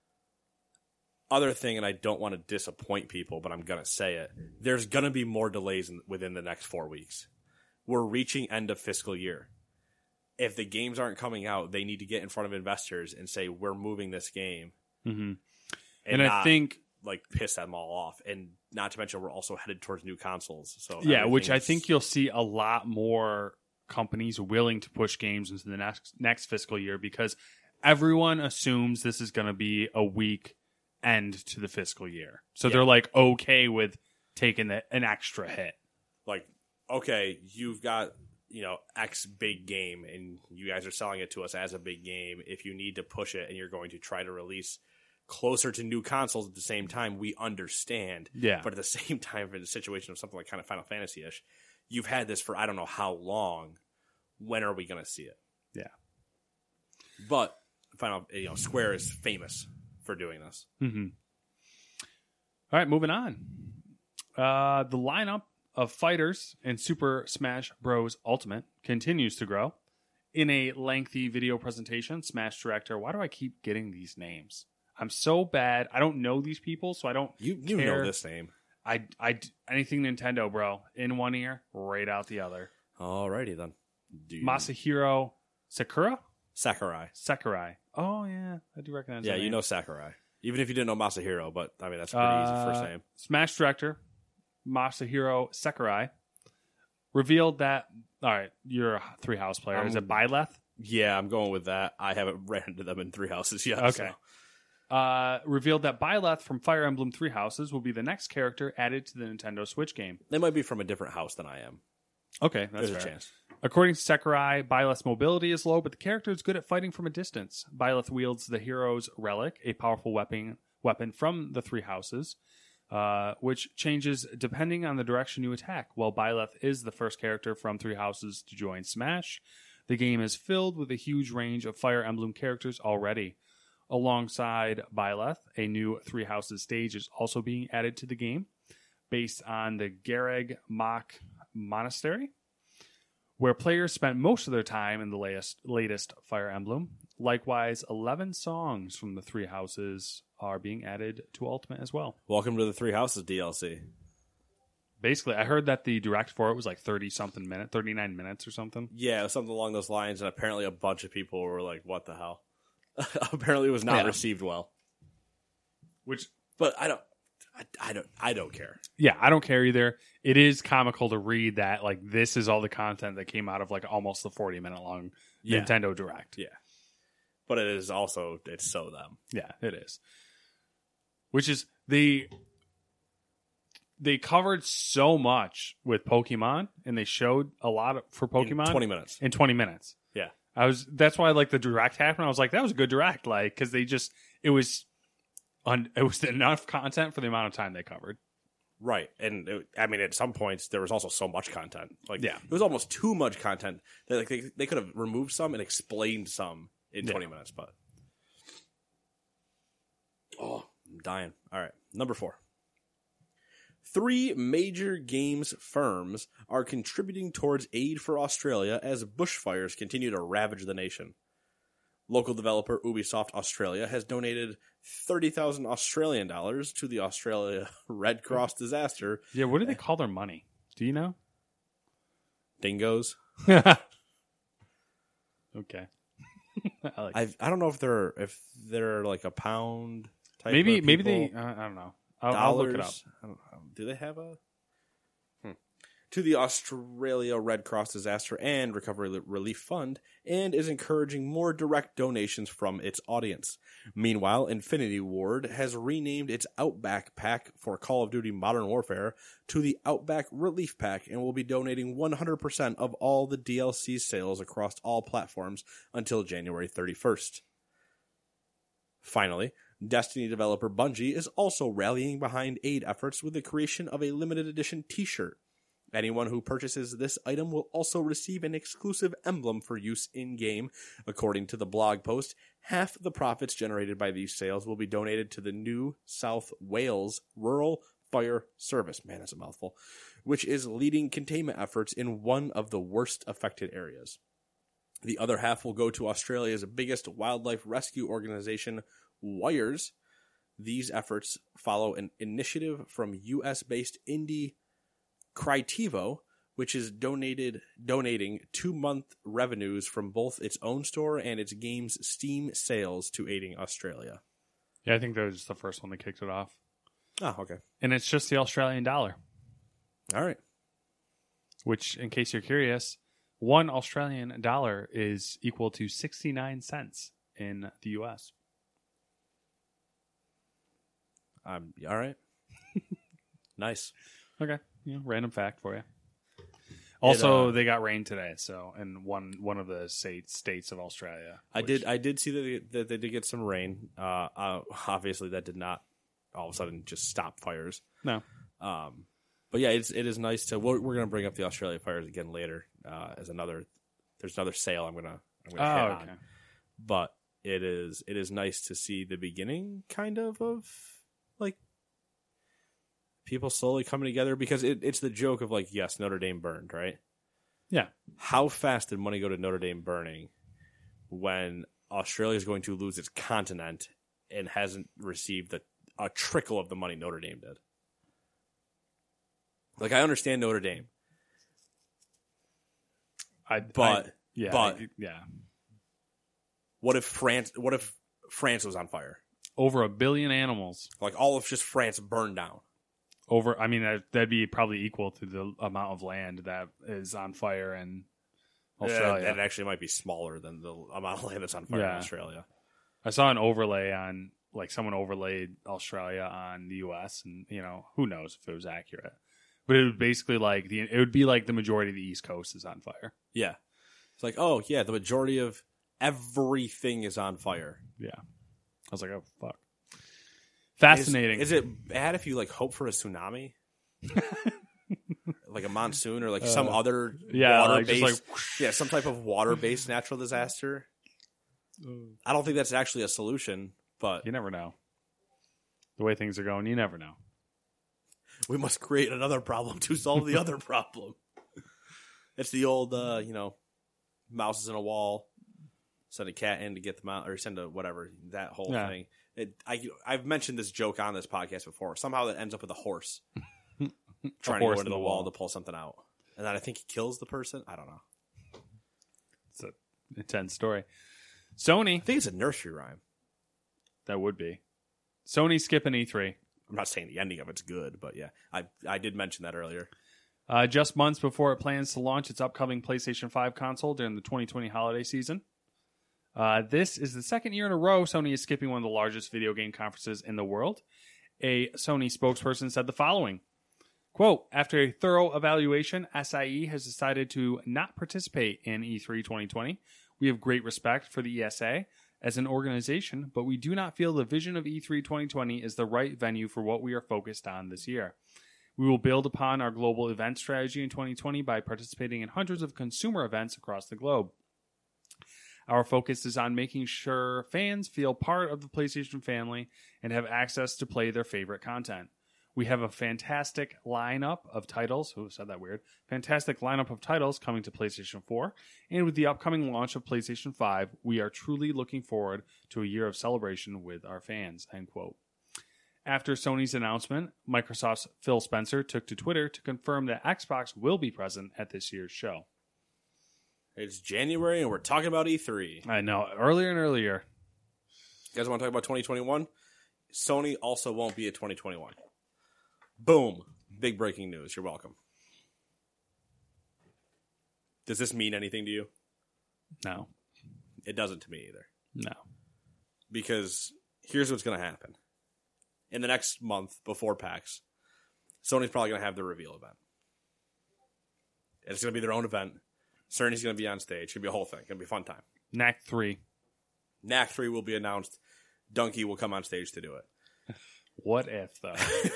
other thing, and I don't want to disappoint people, but I'm gonna say it. There's gonna be more delays in, within the next four weeks. We're reaching end of fiscal year. If the games aren't coming out, they need to get in front of investors and say we're moving this game, Mm-hmm. and, And I not, think, like piss them all off. And not to mention, we're also headed towards new consoles. So yeah, which I everything's- think you'll see a lot more companies willing to push games into the next next fiscal year because everyone assumes this is going to be a weak end to the fiscal year. So Yeah. they're like okay with taking the, an extra hit. like, okay, you've got, you know, X big game and you guys are selling it to us as a big game. If you need to push it and you're going to try to release closer to new consoles at the same time, we understand. Yeah. But at the same time, in a situation of something like kind of Final Fantasy-ish, you've had this for I don't know how long. When are we going to see it? Yeah. But Final, you know, Square is famous for doing this. Mm-hmm. All right, moving on. Uh, the lineup of fighters in Super Smash Bros. Ultimate continues to grow. In a lengthy video presentation, Smash Director, why do I keep getting these names? I'm so bad. I don't know these people, so I don't You you care. know this name. I, I, anything Nintendo, bro. In one ear, right out the other. Alrighty then. Do you- Masahiro Sakura? Sakurai. Sakurai. Oh, yeah. I do recognize Yeah, that you name. know Sakurai. Even if you didn't know Masahiro, but I mean, that's a pretty Uh, easy first name. Smash Director Masahiro Sakurai revealed that. All right, you're a three house player. Is Um, it Byleth? Yeah, I'm going with that. I haven't ran into them in three houses yet. Okay. so. Uh, revealed that Byleth from Fire Emblem Three Houses will be the next character added to the Nintendo Switch game. They might be from a different house than I am. Okay, that's There's a fair. chance. According to Sakurai, Byleth's mobility is low, but the character is good at fighting from a distance. Byleth wields the Hero's Relic, a powerful weapon weapon from the Three Houses, uh, which changes depending on the direction you attack. While Byleth is the first character from Three Houses to join Smash, the game is filled with a huge range of Fire Emblem characters already. Alongside Byleth, a new Three Houses stage is also being added to the game, based on the Gareg Mach Monastery, where players spent most of their time in the latest, latest Fire Emblem. Likewise, eleven songs from the Three Houses are being added to Ultimate as well. Welcome to the Three Houses D L C. Basically, I heard that the direct for it was like thirty-something minutes, thirty-nine minutes or something. Yeah, it was something along those lines, and apparently a bunch of people were like, what the hell? Apparently it was not Yeah. received well. Which, But I don't, I, I don't, I don't care. yeah, I don't care either. It is comical to read that, like, this is all the content that came out of, like, almost the forty-minute long Yeah. Nintendo Direct. Yeah. But it is also, it's so them. Yeah, it is. Which is, they they covered so much with Pokemon, and they showed a lot of, for Pokemon In twenty minutes. in twenty minutes. Yeah. I was that's why like the direct happened. I was like, that was a good direct, like because they just it was on it was enough content for the amount of time they covered. Right. And it, I mean, at some points, there was also so much content. Like, Yeah. it was almost too much content. That, like, they, they could have removed some and explained some in Yeah. twenty minutes, but. Oh, I'm dying. All right. Number four. Three major games firms are contributing towards aid for Australia as bushfires continue to ravage the nation. Local developer Ubisoft Australia has donated thirty thousand Australian dollars to the Australia Red Cross disaster. Yeah, what do they call their money? Do you know? Dingoes. Okay. I like I I don't know if they're if they're like a pound type. maybe of maybe people. they uh, I don't know. I'll, dollars. I'll look it up. I don't know. Do they have a? Hmm. To the Australia Red Cross Disaster and Recovery Relief Fund, and is encouraging more direct donations from its audience. Meanwhile, Infinity Ward has renamed its Outback Pack for Call of Duty Modern Warfare to the Outback Relief Pack and will be donating one hundred percent of all the D L C sales across all platforms until January thirty-first. Finally, Destiny developer Bungie is also rallying behind aid efforts with the creation of a limited edition t-shirt. Anyone who purchases this item will also receive an exclusive emblem for use in-game. According to the blog post, half the profits generated by these sales will be donated to the New South Wales Rural Fire Service, man, that's a mouthful, which is leading containment efforts in one of the worst affected areas. The other half will go to Australia's biggest wildlife rescue organization, WIRES. These efforts follow an initiative from U S-based indie Crytivo, which is donated donating two-month revenues from both its own store and its game's Steam sales to aiding Australia. Yeah, I think that was the first one that kicked it off. Oh, okay. And it's just the Australian dollar, All right. which, in case you're curious, one Australian dollar is equal to sixty-nine cents in the U S. Um, all right. Nice. Okay, you know, random fact for you. Also, uh, they got rain today, so in one one of the state, states of Australia. I which- did. I did see that they, that they did get some rain. Uh, uh, obviously, that did not all of a sudden just stop fires. No. Um, but yeah, it's it is nice to. We're, we're going to bring up the Australia fires again later uh, as another. There's another sale I'm gonna. I'm gonna Oh, hit okay. on. But it is it is nice to see the beginning, kind of, of like people slowly coming together, because it, it's the joke of like, yes, Notre Dame burned, right? Yeah. How fast did money go to Notre Dame burning when Australia is going to lose its continent and hasn't received a, a trickle of the money Notre Dame did? Like, I understand Notre Dame, I, but I, yeah, but I- yeah, what if France? What if France was on fire? over a billion animals. Like, all of just France burned down. Over, I mean, that, that'd be probably equal to the amount of land that is on fire in Australia. Uh, that actually might be smaller than the amount of land that's on fire in Yeah. Australia. I saw an overlay on, like, someone overlaid Australia on the U S, and, you know, who knows if it was accurate. But it would basically, like, the it would be like the majority of the East Coast is on fire. Yeah. It's like, oh, yeah, the majority of everything is on fire. Yeah. I was like, oh, fuck. Fascinating. Is, is it bad if you, like, hope for a tsunaami? Like a monsoon or, like, some Uh, other yeah, like, water-based... just like, yeah, some type of water-based natural disaster. I don't think that's actually a solution, But You never know. The way things are going, you never know. we must create another problem to solve the other problem. It's the old, uh, you know, mouse is in a wall, send a cat in to get them out, or send a whatever, that whole Yeah. thing. It, I, I've mentioned this joke on this podcast before. Somehow that ends up with a horse trying horse to go into in the the wall wall. to pull something out. And then I think he kills the person. I don't know. It's an intense story. Sony, I think it's a nursery rhyme. that would be. Sony skipping E three. I'm not saying the ending of it's good, but yeah, I I did mention that earlier. Uh, just months before it plans to launch its upcoming PlayStation five console during the twenty twenty holiday season. Uh, this is the second year in a row Sony is skipping one of the largest video game conferences in the world. A Sony spokesperson said the following, quote, after a thorough evaluation, S I E has decided to not participate in E three twenty twenty. We have great respect for the E S A as an organization, but we do not feel the vision of E three twenty twenty is the right venue for what we are focused on this year. We will build upon our global event strategy in twenty twenty by participating in hundreds of consumer events across the globe. Our focus is on making sure fans feel part of the PlayStation family and have access to play their favorite content. We have a fantastic lineup of titles. Who said that weird? Fantastic lineup of titles coming to PlayStation four. And with the upcoming launch of PlayStation five, we are truly looking forward to a year of celebration with our fans. End quote. After Sony's announcement, Microsoft's Phil Spencer took to Twitter to confirm that Xbox will be present at this year's show. It's January and we're talking about E three. I know. Earlier and earlier. You guys want to talk about twenty twenty-one? Sony also won't be at twenty twenty-one. Boom. Big breaking news. You're welcome. Does this mean anything to you? No. It doesn't to me either. No. Because here's what's going to happen. In the next month before PAX, Sony's probably going to have their reveal event. It's going to be their own event. Cerny's going to be on stage. It's going to be a whole thing. It's going to be a fun time. N A C three. N A C three will be announced. Donkey will come on stage to do it. What if, though?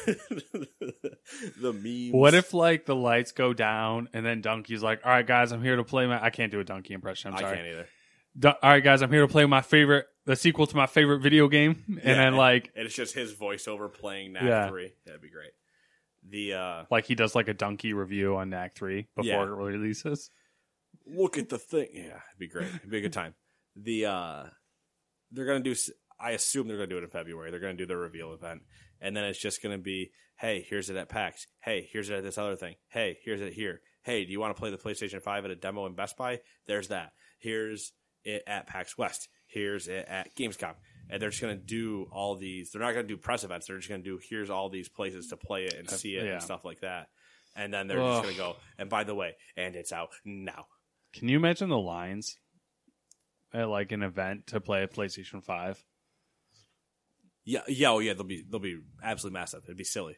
The memes. What if, like, the lights go down and then Donkey's like, all right, guys, I'm here to play my... I can't do a Donkey impression. I'm I sorry. can't either. Du- all right, guys, I'm here to play my favorite... The sequel to my favorite video game. And Yeah, then, like... And it's just his voiceover playing N A C Yeah. three. That'd be great. The, uh... Like, he does, like, a Donkey review on N A C three before Yeah. it releases. Look at the thing. Yeah, it'd be great. It'd be a good time. The, uh... They're gonna do... I assume they're gonna do it in February. They're gonna do the reveal event. And then it's just going to be, hey, here's it at PAX. Hey, here's it at this other thing. Hey, here's it here. Hey, do you want to play the PlayStation five at a demo in Best Buy? There's that. Here's it at PAX West. Here's it at Gamescom. And they're just going to do all these. They're not going to do press events. They're just going to do, here's all these places to play it and see it yeah. and stuff like that. And then they're Ugh. just going to go, and by the way, and it's out now. Can you imagine the lines at, like, an event to play a PlayStation five? Yeah, yeah, oh yeah, they'll be they'll be absolutely massive. It'd be silly.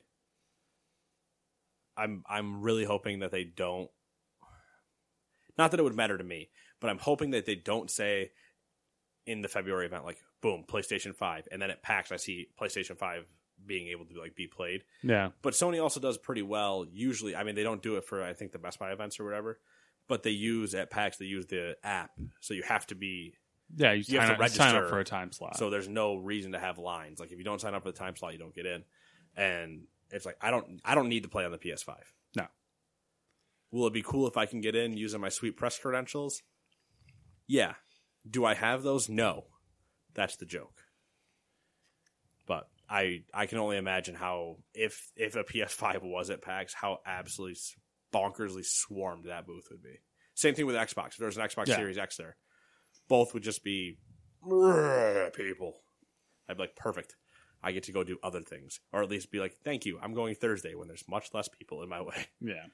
I'm I'm really hoping that they don't. Not that it would matter to me, but I'm hoping that they don't say in the February event like, boom, PlayStation five, and then at PAX I see PlayStation five being able to like be played. Yeah. But Sony also does pretty well. Usually, I mean, they don't do it for I think the Best Buy events or whatever, but they use at PAX they use the app, so you have to be. Yeah, you, You have sign, to up, sign up register. for a time slot. So there's no reason to have lines. Like if you don't sign up for the time slot, you don't get in. And it's like I don't I don't need to play on the P S five. No. Will it be cool if I can get in using my sweet press credentials? Yeah. Do I have those? No. That's the joke. But I I can only imagine how if if a P S five was at PAX, how absolutely bonkersly swarmed that booth would be. Same thing with Xbox. If there was an Xbox Yeah. Series X there. Both would just be people. I'd be like, perfect. I get to go do other things. Or at least be like, thank you. I'm going Thursday when there's much less people in my way. Yeah.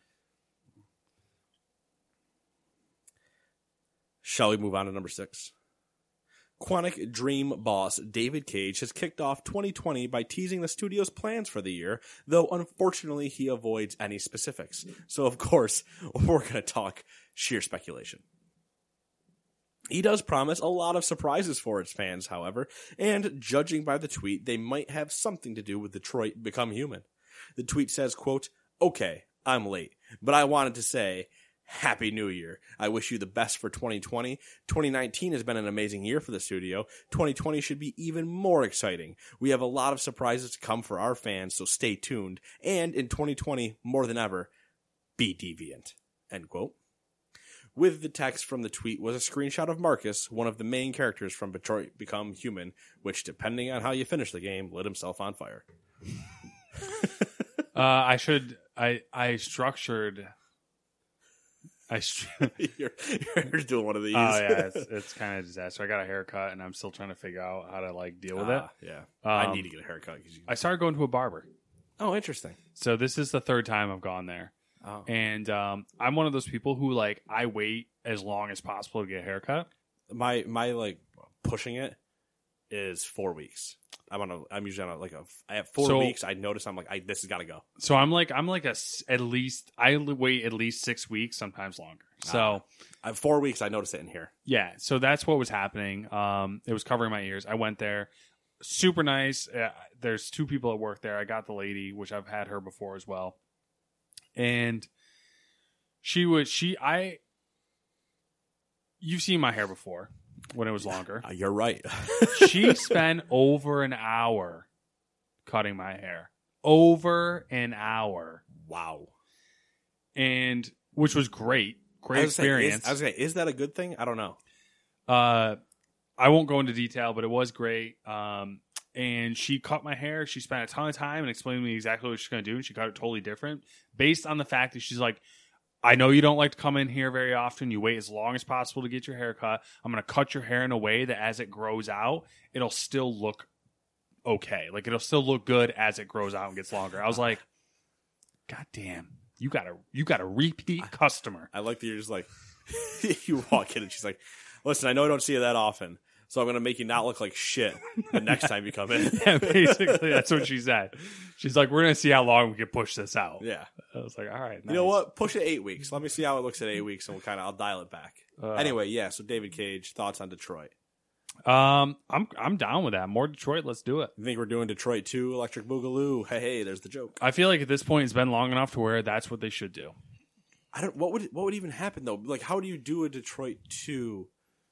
Shall we move on to number six? Quantic Dream boss David Cage has kicked off twenty twenty by teasing the studio's plans for the year, though unfortunately he avoids any specifics. So, of course, we're going to talk sheer speculation. He does promise a lot of surprises for its fans, however, and judging by the tweet, they might have something to do with Detroit Become Human. The tweet says, quote, okay, I'm late, but I wanted to say, Happy New Year. I wish you the best for twenty twenty. twenty nineteen has been an amazing year for the studio. twenty twenty should be even more exciting. We have a lot of surprises to come for our fans, so stay tuned. And in twenty twenty, more than ever, be deviant. End quote. With the text from the tweet was a screenshot of Marcus, one of the main characters from Detroit Become Human, which, depending on how you finish the game, lit himself on fire. uh, I should... I, I structured... I str- you're, you're doing one of these. Oh yeah, it's, it's kind of a disaster. I got a haircut, and I'm still trying to figure out how to like deal with uh, it. Yeah, um, I need to get a haircut. Cause you... I started going to a barber. Oh, interesting. So this is the third time I've gone there, oh. and um, I'm one of those people who like I wait as long as possible to get a haircut. My my like pushing it is four weeks. I'm on a. I'm usually on a, like a. I have four so, weeks. I notice I'm like, I, this has got to go. So I'm like, I'm like a at least. I wait at least six weeks, sometimes longer. So uh, I have four weeks. I notice it in here. Yeah. So that's what was happening. Um, it was covering my ears. I went there. Super nice. Uh, there's two people that work there. I got the lady, which I've had her before as well, and she was she. I. You've seen my hair before. When it was longer. Uh, you're right. She spent over an hour cutting my hair. Over an hour. Wow. And which was great. Great I experience. Say, is, I was going to say, is that a good thing? I don't know. Uh, I won't go into detail, but it was great. Um, and she cut my hair. She spent a ton of time and explained to me exactly what she's going to do. And she cut it totally different based on the fact that she's like, I know you don't like to come in here very often. You wait as long as possible to get your hair cut. I'm going to cut your hair in a way that as it grows out, it'll still look okay. Like, it'll still look good as it grows out and gets longer. I was like, God damn, you got a, you got a repeat customer. I like that you're just like, you walk in and she's like, listen, I know I don't see you that often, so I'm going to make you not look like shit the next time you come in. Yeah, basically, that's what she said. She's like, we're going to see how long we can push this out. Yeah. I was like, all right. Nice. You know what? Push it eight weeks. Let me see how it looks at eight weeks, and we'll kind of I'll dial it back. Uh, anyway, yeah. So David Cage, thoughts on Detroit? Um, I'm I'm down with that. More Detroit. Let's do it. You think we're doing Detroit two, Electric Boogaloo? Hey, hey, there's the joke. I feel like at this point it's been long enough to where that's what they should do. I don't. What would what would even happen though? Like, how do you do a Detroit two?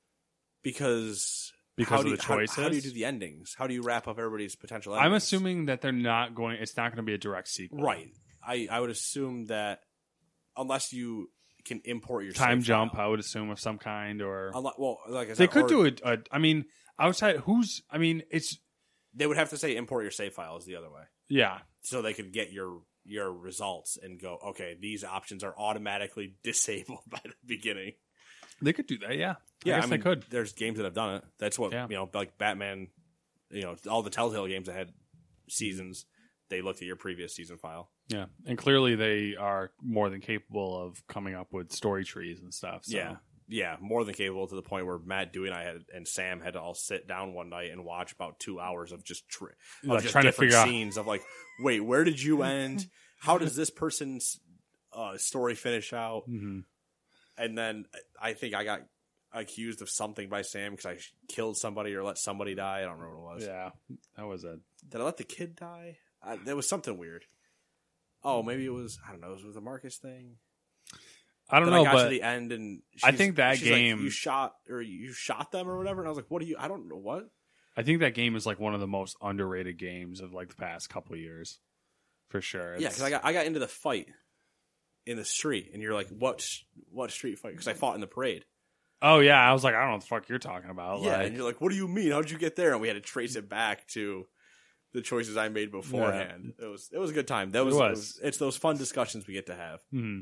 Because. Because how of do you, the choices? How, how do you do the endings? How do you wrap up everybody's potential endings? I'm assuming that they're not going... It's not going to be a direct sequel. Right. I, I would assume that unless you can import your Time save jump, file, I would assume, of some kind, or... Unless, well, like I said, they could or, do it... A, I mean, outside... Who's... I mean, it's... They would have to say import your save file is the other way. Yeah. So they could get your your results and go, okay, these options are automatically disabled by the beginning. They could do that, yeah. Yeah, I guess I mean, they could. There's games that have done it. That's what, yeah. you know, like Batman, you know, all the Telltale games that had seasons, they looked at your previous season file. Yeah, and clearly they are more than capable of coming up with story trees and stuff. So. Yeah, yeah, more than capable to the point where Matt, Dewey, and I had, and Sam had to all sit down one night and watch about two hours of just, tri- of like just trying to different figure scenes out. Of like, wait, where did you end? How does this person's uh, story finish out? Mm-hmm. And then I think I got accused of something by Sam because I killed somebody or let somebody die. I don't remember what it was. Yeah, that was a. Did I let the kid die? I, there was something weird. Oh, maybe it was. I don't know. It was the Marcus thing. I don't then know, I got but to the end and I think that she's game like, you shot or you shot them or whatever. And I was like, "What do you?" I don't know what. I think that game is like one of the most underrated games of like the past couple of years, for sure. It's, yeah, because I got I got into the fight in the street, and you're like, "What? What street fight?" Because I fought in the parade. Oh yeah, I was like, I don't know what the fuck you're talking about. Yeah, like, and you're like, "What do you mean? How did you get there?" And we had to trace it back to the choices I made beforehand. Yeah. It was it was a good time. That was, it was. It was it's those fun discussions we get to have. Hmm.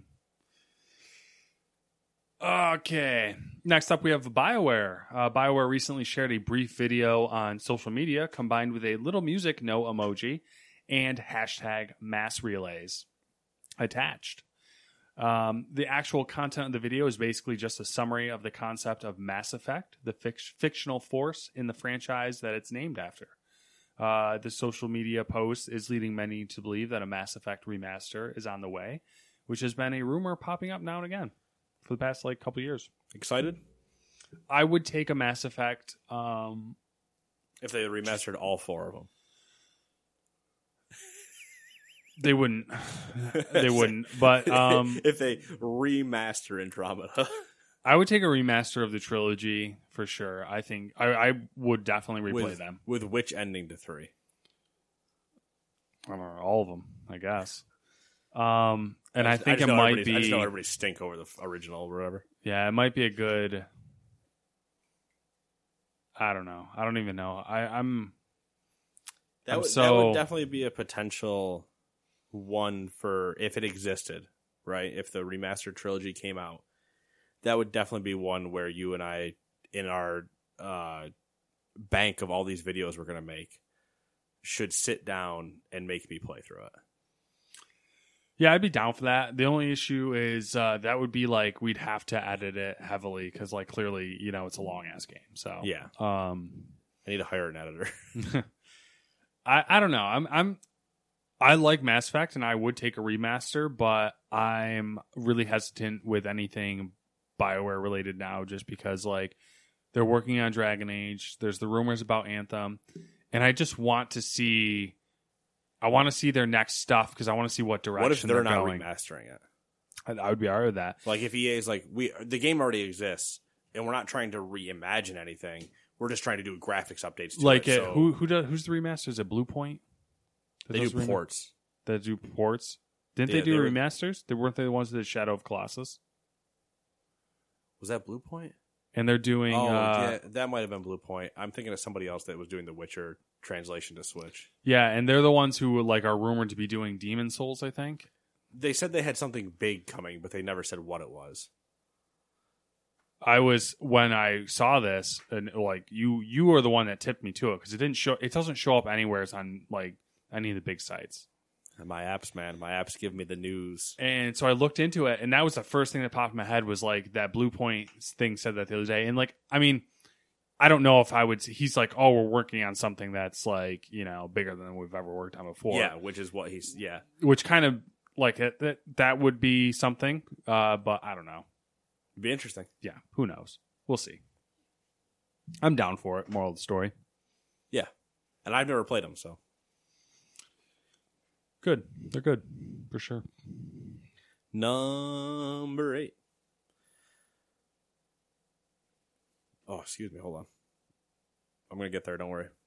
Okay. Next up, we have BioWare. Uh, BioWare recently shared a brief video on social media combined with a little music no emoji and hashtag mass relays attached. Um, the actual content of the video is basically just a summary of the concept of Mass Effect, the fic- fictional force in the franchise that it's named after. Uh, the social media post is leading many to believe that a Mass Effect remaster is on the way, which has been a rumor popping up now and again for the past like couple years. Excited? I would take a Mass Effect. Um, if they remastered all four of them. They wouldn't. they wouldn't. But um, if they remaster Andromeda, I would take a remaster of the trilogy for sure. I think I, I would definitely replay with, them. With which ending to three? I don't know, all of them, I guess. Um, and I, I think I it might be. I just know be. everybody stink over the original or whatever. Yeah, it might be a good. I don't know. I don't even know. I, I'm. That I'm would, so, that would definitely be a potential one for if it existed, right? If the remastered trilogy came out, that would definitely be one where you and I, in our uh, bank of all these videos we're going to make, should sit down and make me play through it. Yeah, I'd be down for that. The only issue is uh, that would be like we'd have to edit it heavily because, like, clearly, you know, it's a long ass game. So yeah, um, I need to hire an editor. I, I don't know. I'm I'm I like Mass Effect and I would take a remaster, but I'm really hesitant with anything BioWare related now just because like they're working on Dragon Age. There's the rumors about Anthem, and I just want to see I want to see their next stuff because I want to see what direction What if they're, they're not going. remastering it? I, I would be alright with that. Like if E A is like we the game already exists and we're not trying to reimagine anything. We're just trying to do graphics updates to Like it. it, So who who does who's the remaster? Is it Blue Point? they do ports. That do ports. Didn't Yeah, they do they were- remasters? They weren't they the ones that did Shadow of Colossus? Was that Blue Point? And they're doing. Oh, uh, yeah, that might have been Blue Point. I'm thinking of somebody else that was doing the Witcher translation to Switch. Yeah, and they're the ones who like are rumored to be doing Demon Souls, I think. They said they had something big coming, but they never said what it was. I was when I saw this, and like you, you were the one that tipped me to it because it didn't show. It doesn't show up anywhere on like any of the big sites. And my apps, man, my apps give me the news. And so I looked into it, and that was the first thing that popped in my head was like that Blue Point thing said that the other day, and like I mean, I don't know if I would. He's like, oh, we're working on something that's like you know bigger than we've ever worked on before. Yeah, which is what he's yeah. Which kind of like it, that that would be something, uh, but I don't know. It'd be interesting. Yeah, who knows? We'll see. I'm down for it. Moral of the story. Yeah, and I've never played them, so Good. They're good for sure. number eight. Oh, excuse me. Hold on. I'm gonna get there. Don't worry.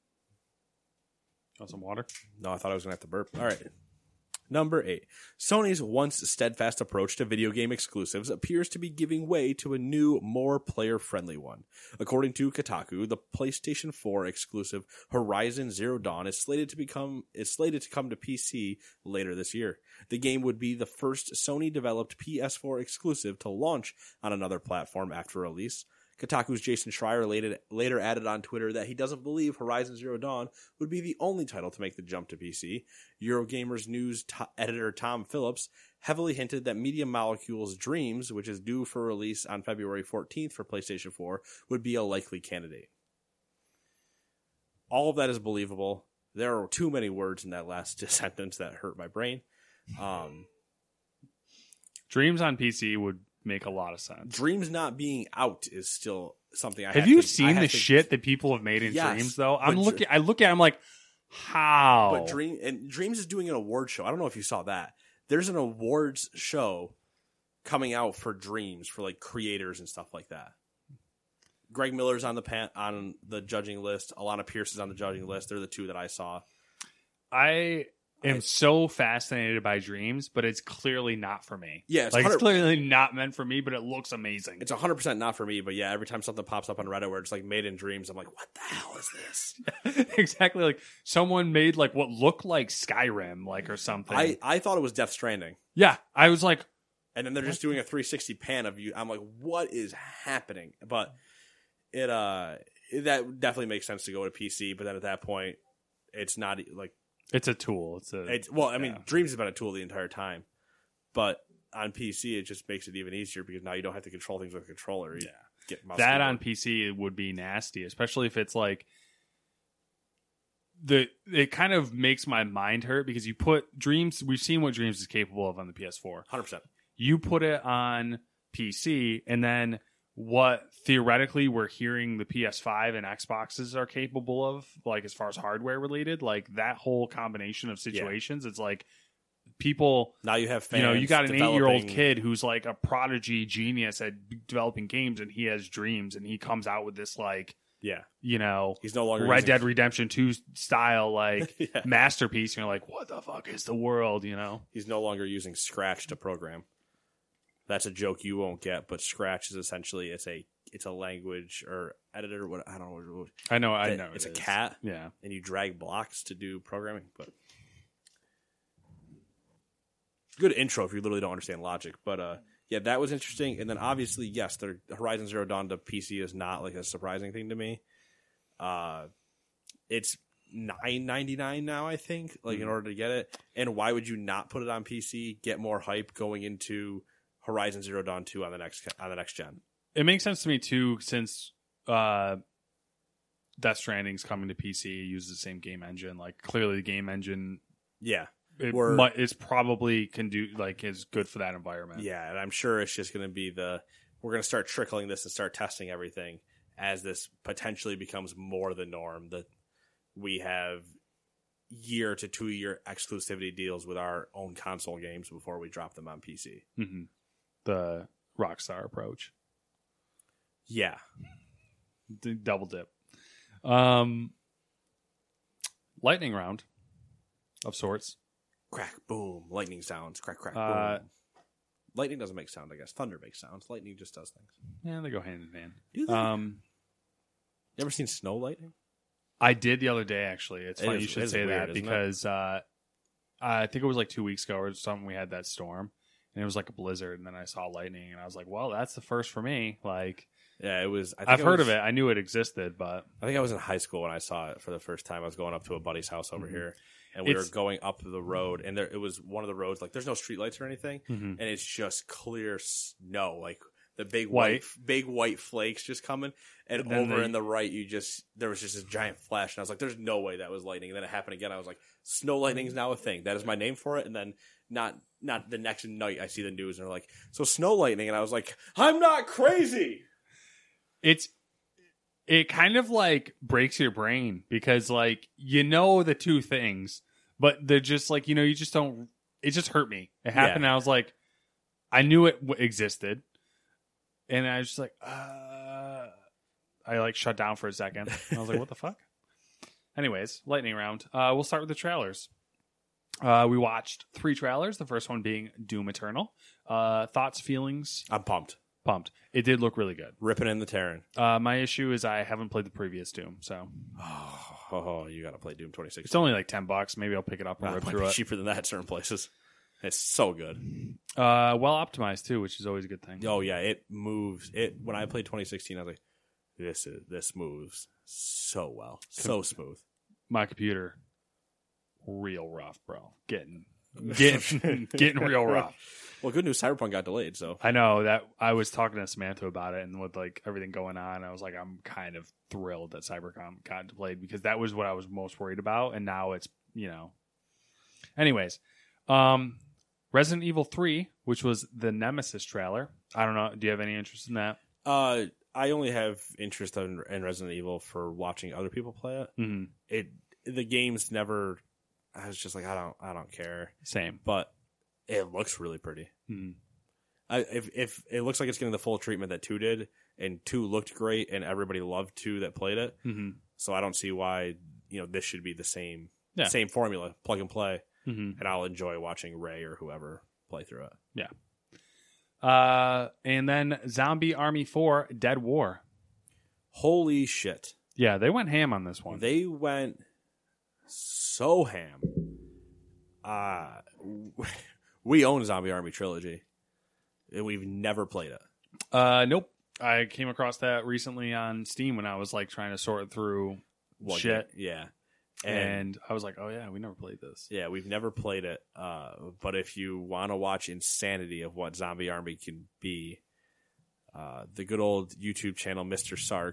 Want some water? No, I thought I was gonna have to burp. All right. Number eight. Sony's once steadfast approach to video game exclusives appears to be giving way to a new, more player-friendly one. According to Kotaku, the PlayStation four exclusive Horizon Zero Dawn is slated to become is slated to come to P C later this year. The game would be the first Sony-developed P S four exclusive to launch on another platform after release. Kotaku's Jason Schreier later, later added on Twitter that he doesn't believe Horizon Zero Dawn would be the only title to make the jump to P C. Eurogamer's news t- editor Tom Phillips heavily hinted that Media Molecule's Dreams, which is due for release on February fourteenth for PlayStation four, would be a likely candidate. All of that is believable. There are too many words in that last sentence that hurt my brain. Um, Dreams on P C would make a lot of sense. Dreams not being out is still something I have, have you to, seen I have the to, shit that people have made in Yes, Dreams though? I'm but looking I look at it, I'm like, how? But Dream and Dreams is doing an award show. I don't know if you saw that. There's an awards show coming out for Dreams for like creators and stuff like that. Greg Miller's on the pan, on the judging list. Alana Pierce is on the judging list. They're the two that I saw. I am so fascinated by Dreams, but it's clearly not for me. Yeah, it's like it's one hundred clearly not meant for me, but it looks amazing. It's one hundred percent not for me, but yeah, every time something pops up on Reddit where it's like made in Dreams, I'm like, what the hell is this? Exactly, like someone made like what looked like Skyrim, like or something. I, I thought it was Death Stranding. yeah, I was like, And then they're just doing a three sixty pan of you. I'm like, what is happening? But it uh it, that definitely makes sense to go to P C, but then at that point, it's not like it's a tool. It's a it's well, I mean, yeah. Dreams has been a tool the entire time, but on P C it just makes it even easier because now you don't have to control things with a controller. You Yeah. get mouse that keyboard. on P C would be nasty, especially if it's like the it kind of makes my mind hurt because you put Dreams. We've seen what Dreams is capable of on the P S four. one hundred percent. You put it on P C, and then what theoretically we're hearing the P S five and Xboxes are capable of, like as far as hardware related, like that whole combination of situations, yeah. It's like people. Now you have fans. You know, you got an eight-year-old developing- kid who's like a prodigy genius at developing games, and he has dreams, and he comes out with this like, Yeah, you know, he's no longer Red using- Dead Redemption two style like Yeah. masterpiece. And you're like, what the fuck is the world? You know, He's no longer using Scratch to program. That's a joke you won't get, but Scratch is essentially it's a it's a language or editor. What I don't know. I know, I that- know, It's it a is. cat, Yeah, and you drag blocks to do programming. But good intro if you literally don't understand logic. But uh, yeah, that was interesting. And then obviously, yes, the Horizon Zero Dawn to P C is not like a surprising thing to me. Uh, it's nine ninety-nine now, I think, like Mm-hmm. in order to get it. And why would you not put it on P C? Get more hype going into Horizon Zero Dawn two on the next on the next gen. it makes sense to me too, since uh, Death Stranding's coming to P C, it uses the same game engine. Like clearly, the game engine Yeah, it We're- mu- is probably can do like is good for that environment. yeah, and I'm sure it's just going to be the we're going to start trickling this and start testing everything as this potentially becomes more the norm. That we have year to two year exclusivity deals with our own console games before we drop them on P C. hmm the Rockstar approach, Yeah, D- double dip. Um, lightning round of sorts. crack, boom, lightning sounds, crack, crack, boom. Uh, Lightning doesn't make sound, I guess. Thunder makes sounds. Lightning just does things. Yeah, they go hand in hand. Do they? Um, You ever seen snow lightning? I did the other day, actually. It's It funny is- you should it is say weird, that isn't it? because uh, I think it was like two weeks ago or something. We had that storm, and it was like a blizzard, and then I saw lightning, and I was like, "Well, that's the first for me." Like, Yeah, it was. I think I've I heard was- of it. I knew it existed, but I think I was in high school when I saw it for the first time. I was going up to a buddy's house over Mhm. here, and we It's- were going up the road, and there it was one of the roads. Like, there's no streetlights or anything, Mhm. and it's just clear snow, like the big White. white, big white flakes just coming. And, And then over they- in the right, you just there was just this giant flash, and I was like, "There's no way that was lightning." And then it happened again. I was like, "Snow lightning is now a thing. That is my name for it." And then not not the next night, I see the news, and they're like, "So snow lightning," and I was like, "I'm not crazy." it's it kind of like breaks your brain because like you know the two things, but they're just like you know you just don't. It just hurt me. It happened. Yeah. And I was like, I knew it w- existed, and I was just like, uh, I like shut down for a second. I was like, what the fuck? Anyways, lightning round. Uh, we'll start with the trailers. Uh, we watched three trailers. The first one being Doom Eternal. Uh, thoughts, feelings, I'm pumped, pumped. It did look really good. ripping in the Terran. Uh, my issue is I haven't played the previous Doom, so Oh, you got to play Doom twenty sixteen. it's only like ten bucks. Maybe I'll pick it up and Nah, rip it might through be it. cheaper than that at certain places. It's so good. Uh, well optimized too, which is always a good thing. Oh yeah, it moves. It when I played twenty sixteen, I was like, "This is this moves so well, so smooth." My computer, real rough, bro. Getting getting getting real rough. Well, good news, Cyberpunk got delayed, so I know that I was talking to Samantha about it, and with like everything going on, I was like, I'm kind of thrilled that Cyberpunk got delayed because that was what I was most worried about, and now it's you know. Anyways, um, Resident Evil three, which was the Nemesis trailer. I don't know. Do you have any interest in that? uh, I only have interest in, in Resident Evil for watching other people play it. Mm-hmm. It the game's never. I was just like, I don't, I don't care, Same. but it looks really pretty. Mhm. I, if if it looks like it's getting the full treatment that two did, and two looked great, and everybody loved two that played it. Mm-hmm. So I don't see why you know this should be the same Yeah. same formula, plug and play, Mm-hmm. and I'll enjoy watching Ray or whoever play through it. Yeah. Uh, and then Zombie Army four Dead War. Holy shit! Yeah, they went ham on this one. They went so ham. Uh we own Zombie Army Trilogy, and we've never played it. Uh, nope. I came across that recently on Steam when I was like trying to sort through What shit, game? Yeah, and, I was like, "Oh yeah, we never played this." Yeah, we've never played it. Uh, but if you want to watch insanity of what Zombie Army can be, uh, the good old YouTube channel Mister Sark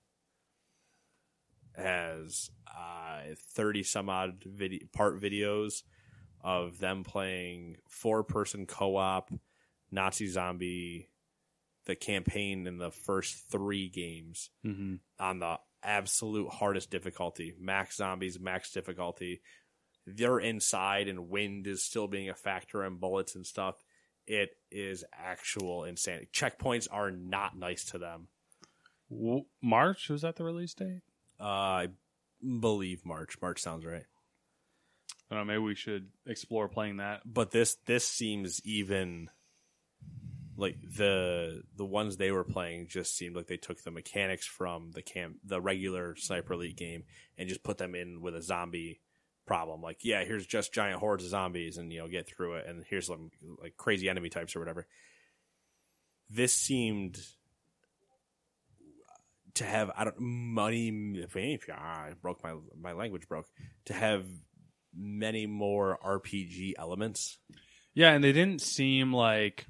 has uh, thirty some odd vid- part videos of them playing four person co op Nazi zombie, the campaign in the first three games Mm-hmm. on the absolute hardest difficulty, max zombies, max difficulty. they're inside and wind is still being a factor and bullets and stuff. It is actual insanity. Checkpoints are not nice to them. W- March? Was that the release date? Uh, I believe March. March sounds right. I don't know, maybe we should explore playing that. But this this seems even like the the ones they were playing just seemed like they took the mechanics from the camp the regular Sniper Elite game and just put them in with a zombie problem. Like, yeah, here's just giant hordes of zombies and, you know, get through it, and here's some like crazy enemy types or whatever. This seemed to have I don't money I broke my my language broke to have many more R P G elements. Yeah, and they didn't seem like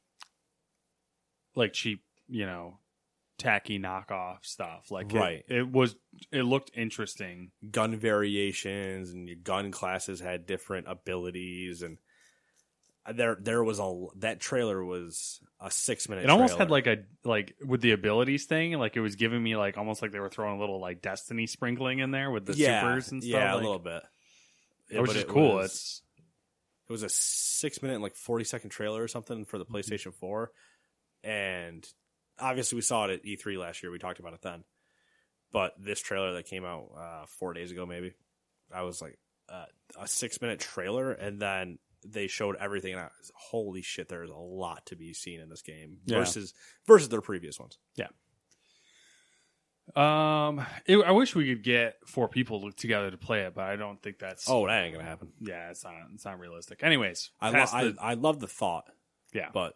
like cheap, you know, tacky knockoff stuff. Like right. it, it was it looked interesting. Gun variations and your gun classes had different abilities, and there there was a that trailer was a six minute it almost trailer. had like a like with the abilities thing, like it was giving me like almost like they were throwing a little like Destiny sprinkling in there with the yeah, supers and stuff. Yeah, like, a little bit. It was but just it cool. Was, it's it was a six minute and like forty second trailer or something for the PlayStation four. And obviously we saw it at E three last year. We talked about it then. But this trailer that came out uh, four days ago, maybe, I was like, uh, a six minute trailer. And then they showed everything. And I was, holy shit, there's a lot to be seen in this game yeah. versus versus their previous ones. Yeah. Um, it, I wish we could get four people together to play it, but I don't think that's. Oh, that ain't gonna happen. Yeah, it's not. It's not realistic. Anyways, I lo- the, I, I love the thought. Yeah, but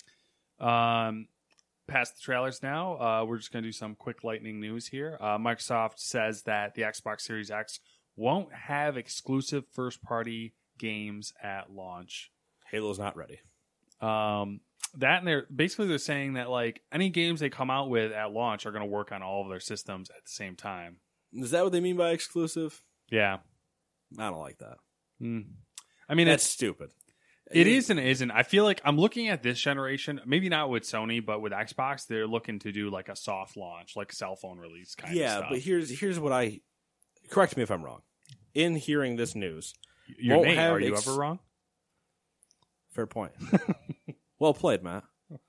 um, past the trailers now. Uh, we're just gonna do some quick lightning news here. Uh, Microsoft says that the Xbox Series X won't have exclusive first-party games at launch. Halo's not ready. Um. That and they're basically they're saying that like any games they come out with at launch are going to work on all of their systems at the same time. Is that what they mean by exclusive? Yeah, I don't like that. Mm. I mean, that's it's stupid. It is and isn't. I feel like I'm looking at this generation, maybe not with Sony, but with Xbox, they're looking to do like a soft launch, like cell phone release kind yeah, of stuff. Yeah, but here's here's what I correct me if I'm wrong. In hearing this news, Your name, are ex- you ever wrong? Fair point. Well played, Matt.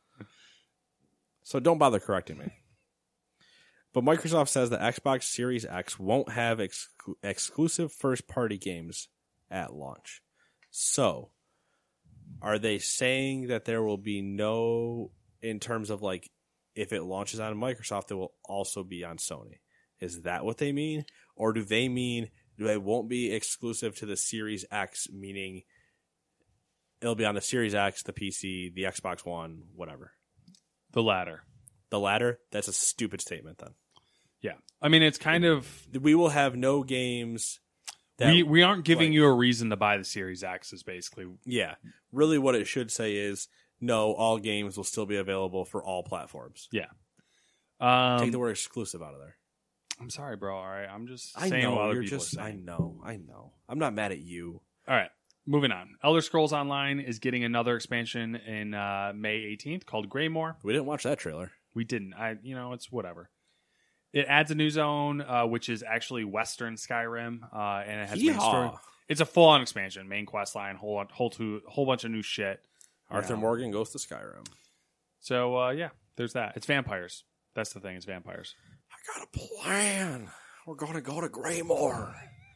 So don't bother correcting me. But Microsoft says the Xbox Series X won't have ex- exclusive first-party games at launch. So, are they saying that there will be no, in terms of like, if it launches on Microsoft, it will also be on Sony? Is that what they mean? Or do they mean it won't be exclusive to the Series X, meaning it'll be on the Series X, the P C, the Xbox One, whatever? The latter. The latter? That's a stupid statement then. Yeah. I mean, it's kind of... We will have no games... That, we we aren't giving like, you a reason to buy the Series X is basically... Yeah. Really what it should say is, no, all games will still be available for all platforms. Yeah. Um, Take the word exclusive out of there. I'm sorry, bro. All right. I'm just I saying know, what other you're people just, are I saying. know. I know. I'm not mad at you. All right. Moving on. Elder Scrolls Online is getting another expansion in uh, May eighteenth called Greymore. We didn't watch that trailer. We didn't. I, you know, it's whatever. It adds a new zone, uh, which is actually Western Skyrim, uh, and it has main story. It's a full-on expansion, main quest line, whole whole two, whole bunch of new shit. Arthur know. Morgan goes to Skyrim. So uh, yeah, there's that. It's vampires. That's the thing. It's vampires. I got a plan. We're gonna go to Greymore.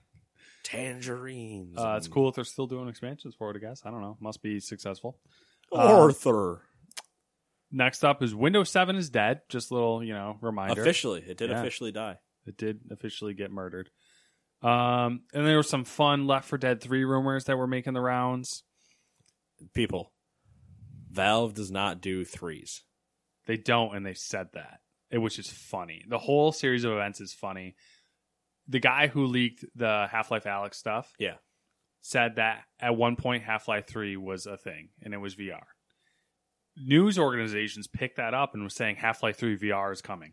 Tangerines. Uh, it's cool if they're still doing expansions for it. I guess I don't know. Must be successful. Arthur. Uh, next up is Windows seven is dead. Just a little, you know, reminder. Officially, it did Yeah. officially die. It did officially get murdered. Um, and there were some fun Left four Dead three rumors that were making the rounds. People, Valve does not do threes. They don't, and they said that, which is funny. The whole series of events is funny. The guy who leaked the Half-Life Alyx stuff Yeah. said that at one point Half-Life three was a thing, and it was V R. News organizations picked that up and were saying Half-Life three V R is coming.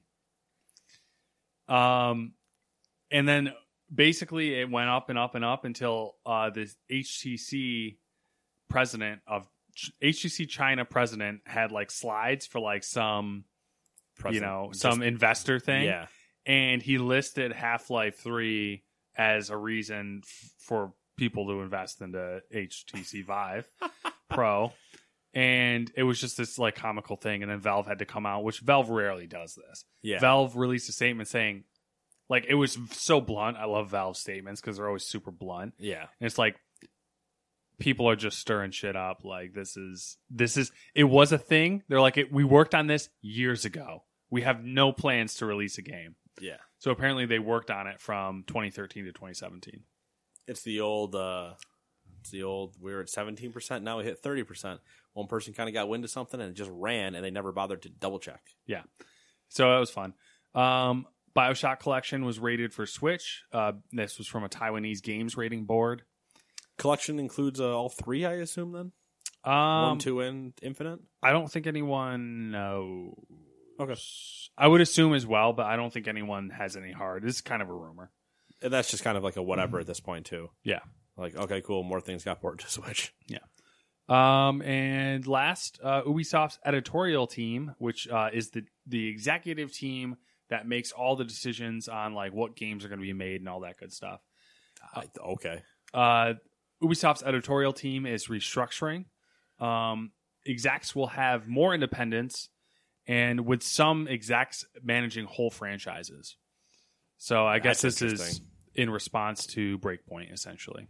Um, and then basically it went up and up and up until uh, the H T C president of H T C China president had like slides for like some, President, you know, just- some investor thing. Yeah. And he listed Half-Life three as a reason f- for people to invest into H T C Vive Pro. And it was just this like comical thing. And then Valve had to come out, which Valve rarely does this. Yeah. Valve released a statement saying, like, it was so blunt. I love Valve statements because they're always super blunt. Yeah. And it's like, people are just stirring shit up. Like, this is, this is, it was a thing. They're like, it, we worked on this years ago. We have no plans to release a game. Yeah. So apparently they worked on it from twenty thirteen to twenty seventeen. It's the old, uh, it's the old, we were at seventeen percent. Now we hit thirty percent. One person kind of got wind of something and it just ran and they never bothered to double check. Yeah. So that was fun. Um, BioShock Collection was rated for Switch. Uh, this was from a Taiwanese games rating board. Collection includes uh, all three, I assume, then? Um, One, two, and Infinite? I don't think anyone knows. Okay. I would assume as well, but I don't think anyone has any hard. This is kind of a rumor. And that's just kind of like a whatever at this point, too. Yeah. Like, okay, cool, more things got ported to Switch. Yeah. Um, and last, uh, Ubisoft's editorial team, which uh, is the, the executive team that makes all the decisions on like what games are going to be made and all that good stuff. Uh, okay. Uh, Ubisoft's editorial team is restructuring. Um, execs will have more independence, and with some execs managing whole franchises. So I guess That's this is in response to Breakpoint, essentially.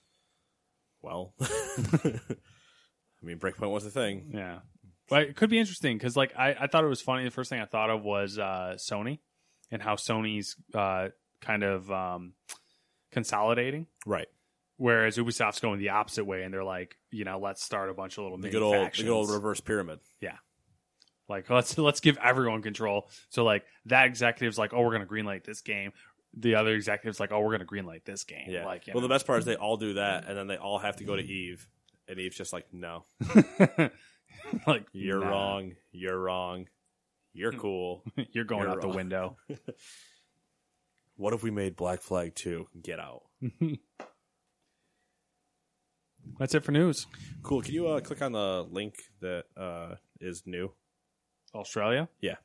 Well, I mean, Breakpoint was a thing. Yeah. But it could be interesting because, like, I, I thought it was funny. The first thing I thought of was uh, Sony and how Sony's uh, kind of um, consolidating. Right. Whereas Ubisoft's going the opposite way, and they're like, you know, let's start a bunch of little The mini good old, factions. the good old reverse pyramid. Yeah. Like, let's let's give everyone control. So, like, that executive's like, oh, we're going to greenlight this game. The other executive's like, oh, we're going to greenlight this game. Yeah. Like, you well, know. the best part is they all do that, and then they all have to go to Eve, and Eve's just like, no. Like, You're nah. wrong. You're wrong. You're cool. You're going You're out the wrong. window. What if we made Black Flag two? Get out. That's it for news. Cool. Can you uh, click on the link that uh, is new? Australia? Yeah.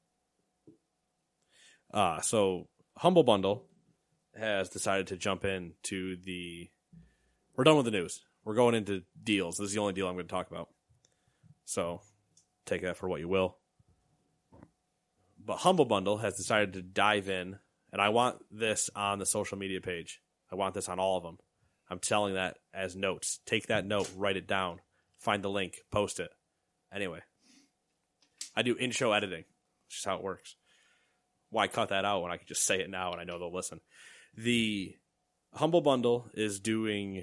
Uh, so Humble Bundle has decided to jump into the... We're done with the news. We're going into deals. This is the only deal I'm going to talk about. So take that for what you will. But Humble Bundle has decided to dive in, and I want this on the social media page. I want this on all of them. I'm telling that as notes. Take that note, write it down, find the link, post it. Anyway, I do in-show editing. It's just how it works. Why cut that out when I can just say it now and I know they'll listen? The Humble Bundle is doing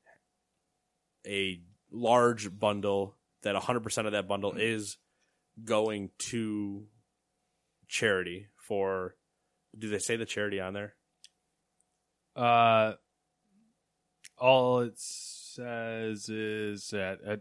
a large bundle that one hundred percent of that bundle is going to charity for... Do they say the charity on there? Uh, all it says is that... Uh,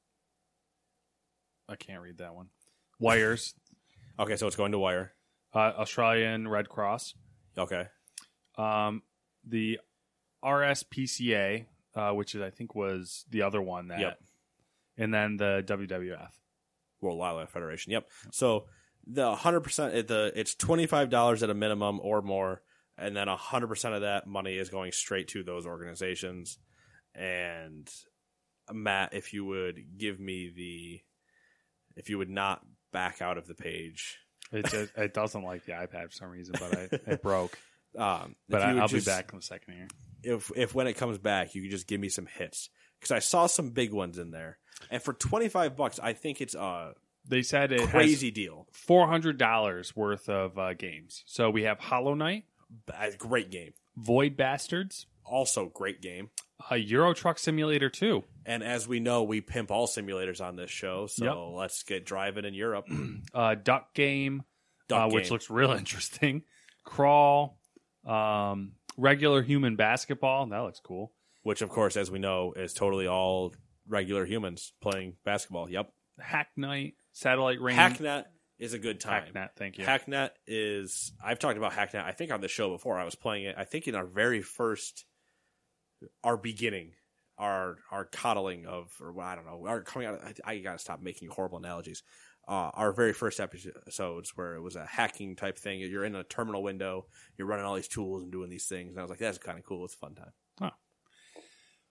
I can't read that one. Wires. Okay, so it's going to Wire. Uh, Australian Red Cross. Okay. Um, the R S P C A, uh, which is I think was the other one that... Yep. And then the W W F. World Wildlife Federation. Yep. So the one hundred percent, the it's twenty-five dollars at a minimum or more, and then one hundred percent of that money is going straight to those organizations. And Matt, if you would give me the, if you would not back out of the page. It just, it doesn't like the iPad for some reason, but I, it broke. Um, But if you I, would I'll just- be back in a second here. If if when it comes back, you could just give me some hits, because I saw some big ones in there, and for twenty-five bucks, I think it's a They said it crazy has deal. four hundred dollars worth of uh, games. So we have Hollow Knight, A great game, Void Bastards, also great game. uh, Euro Truck Simulator two, And as we know, we pimp all simulators on this show, so Yep. let's get driving in Europe. uh, Duck Game, Duck uh, which Game. looks real interesting, Crawl, um, regular human basketball. That looks cool. Which, of course, as we know, is totally all regular humans playing basketball. Yep. Hack Knight, Satellite Rain. Hacknet is a good time. Hacknet, thank you. Hacknet is... I've talked about Hacknet, I think, on the show before. I was playing it, I think, in our very first... Our beginning. Our our coddling of... Or I don't know. Our coming out... I, I gotta stop making horrible analogies. Uh, our very first episodes where it was a hacking type thing. You're in a terminal window. You're running all these tools and doing these things. And I was like, that's kind of cool. It's a fun time.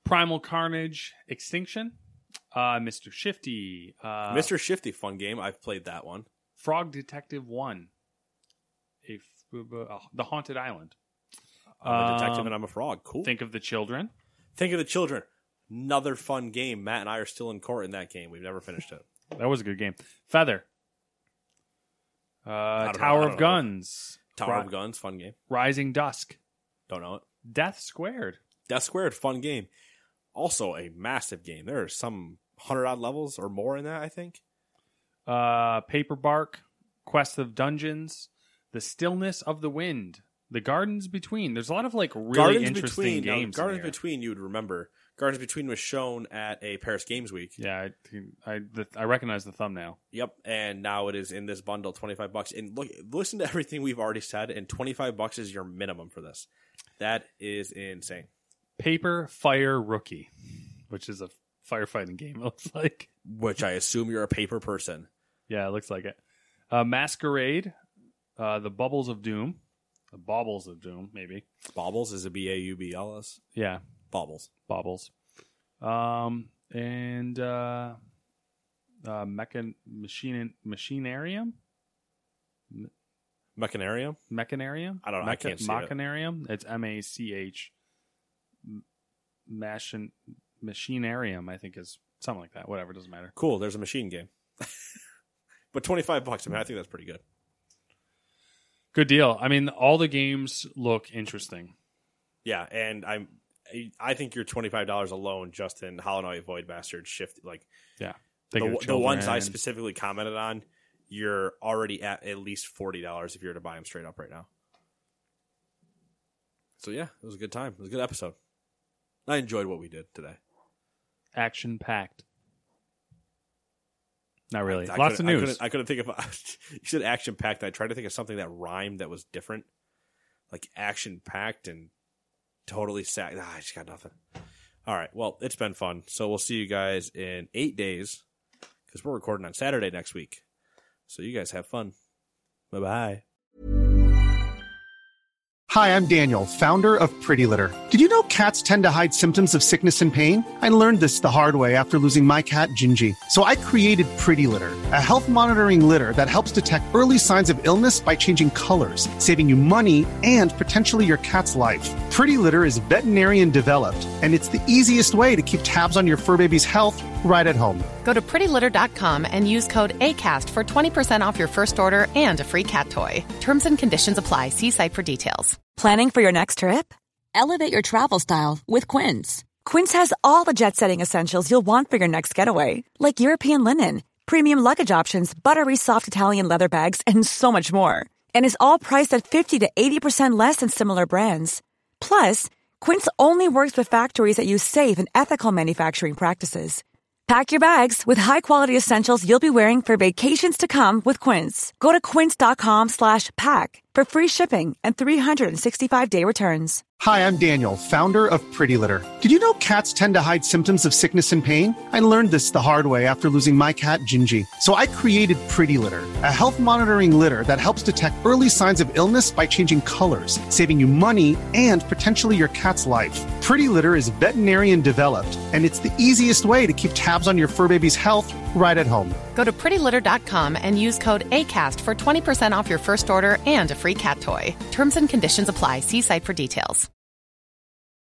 Primal Carnage Extinction. Uh, Mister Shifty. Uh, Mister Shifty, fun game. I've played that one. Frog Detective one. A f- uh, The Haunted Island. I'm a detective Um, and I'm a frog. Cool. Think of the Children. Think of the Children. Another fun game. Matt and I are still in court in that game. We've never finished it. That was a good game. Feather. Uh, don't know, Tower I of don't know. Guns. Tower Ri- of Guns, fun game. Rising Dusk. Don't know it. Death Squared. Death Squared, fun game. Also a massive game. There are some hundred odd levels or more in that, I think. Uh, Paper Bark. Quest of Dungeons. The Stillness of the Wind. The Gardens Between. There's a lot of like really Gardens interesting Between. Now, games. in Gardens here. Between, you would remember. Gardens Between was shown at a Paris Games Week. Yeah, I I, the, I recognize the thumbnail. Yep, and now it is in this bundle, twenty-five bucks. And look, listen to everything we've already said, and twenty-five bucks is your minimum for this. That is insane. Paper Fire Rookie, which is a firefighting game. It looks like. Which I assume you're a paper person. Yeah, it looks like it. Uh, Masquerade. Uh, the Bubbles of Doom. The Baubles of Doom, maybe. Baubles is a B A U B L S. Yeah, Baubles. Baubles. Um, and uh, uh, Mechan Machine Machinarium. Mechanarium? Mechanarium. I don't know. I can't see it. Machinarium. It's M A C H. Machin Machinarium, I think, is something like that. Whatever, doesn't matter. Cool, there's a machine game. But twenty-five bucks, I mean, I think that's pretty good. Good deal. I mean, all the games look interesting. Yeah, and I'm, I think your twenty-five dollars alone just in Hollow Knight, Void Bastard, Shift, like Yeah. the, the ones I specifically commented on, you're already at at least forty dollars if you were to buy them straight up right now. So yeah, it was a good time. It was a good episode. I enjoyed what we did today. Action packed. Not really. I Lots of couldn't- I news. couldn't, I couldn't think of. You said action packed. I tried to think of something that rhymed that was different, like action packed and totally sad. Ah, I just got nothing. All right. Well, it's been fun. So we'll see you guys in eight days because we're recording on Saturday next week. So you guys have fun. Bye bye. Hi, I'm Daniel, founder of Pretty Litter. Did you know cats tend to hide symptoms of sickness and pain? I learned this the hard way after losing my cat, Gingy. So I created Pretty Litter, a health monitoring litter that helps detect early signs of illness by changing colors, saving you money and potentially your cat's life. Pretty Litter is veterinarian developed, and it's the easiest way to keep tabs on your fur baby's health right at home. Go to pretty litter dot com and use code ACAST for twenty percent off your first order and a free cat toy. Terms and conditions apply. See site for details. Planning for your next trip? Elevate your travel style with Quince. Quince has all the jet-setting essentials you'll want for your next getaway, like European linen, premium luggage options, buttery soft Italian leather bags, and so much more. And is all priced at fifty to eighty percent less than similar brands. Plus, Quince only works with factories that use safe and ethical manufacturing practices. Pack your bags with high-quality essentials you'll be wearing for vacations to come with Quince. Go to quince.com slash pack for free shipping and three sixty-five day returns. Hi, I'm Daniel, founder of Pretty Litter. Did you know cats tend to hide symptoms of sickness and pain? I learned this the hard way after losing my cat, Gingy. So I created Pretty Litter, a health monitoring litter that helps detect early signs of illness by changing colors, saving you money and potentially your cat's life. Pretty Litter is veterinarian developed, and it's the easiest way to keep tabs on your fur baby's health right at home. Go to pretty litter dot com and use code ACAST for twenty percent off your first order and a free cat toy. Terms and conditions apply. See site for details.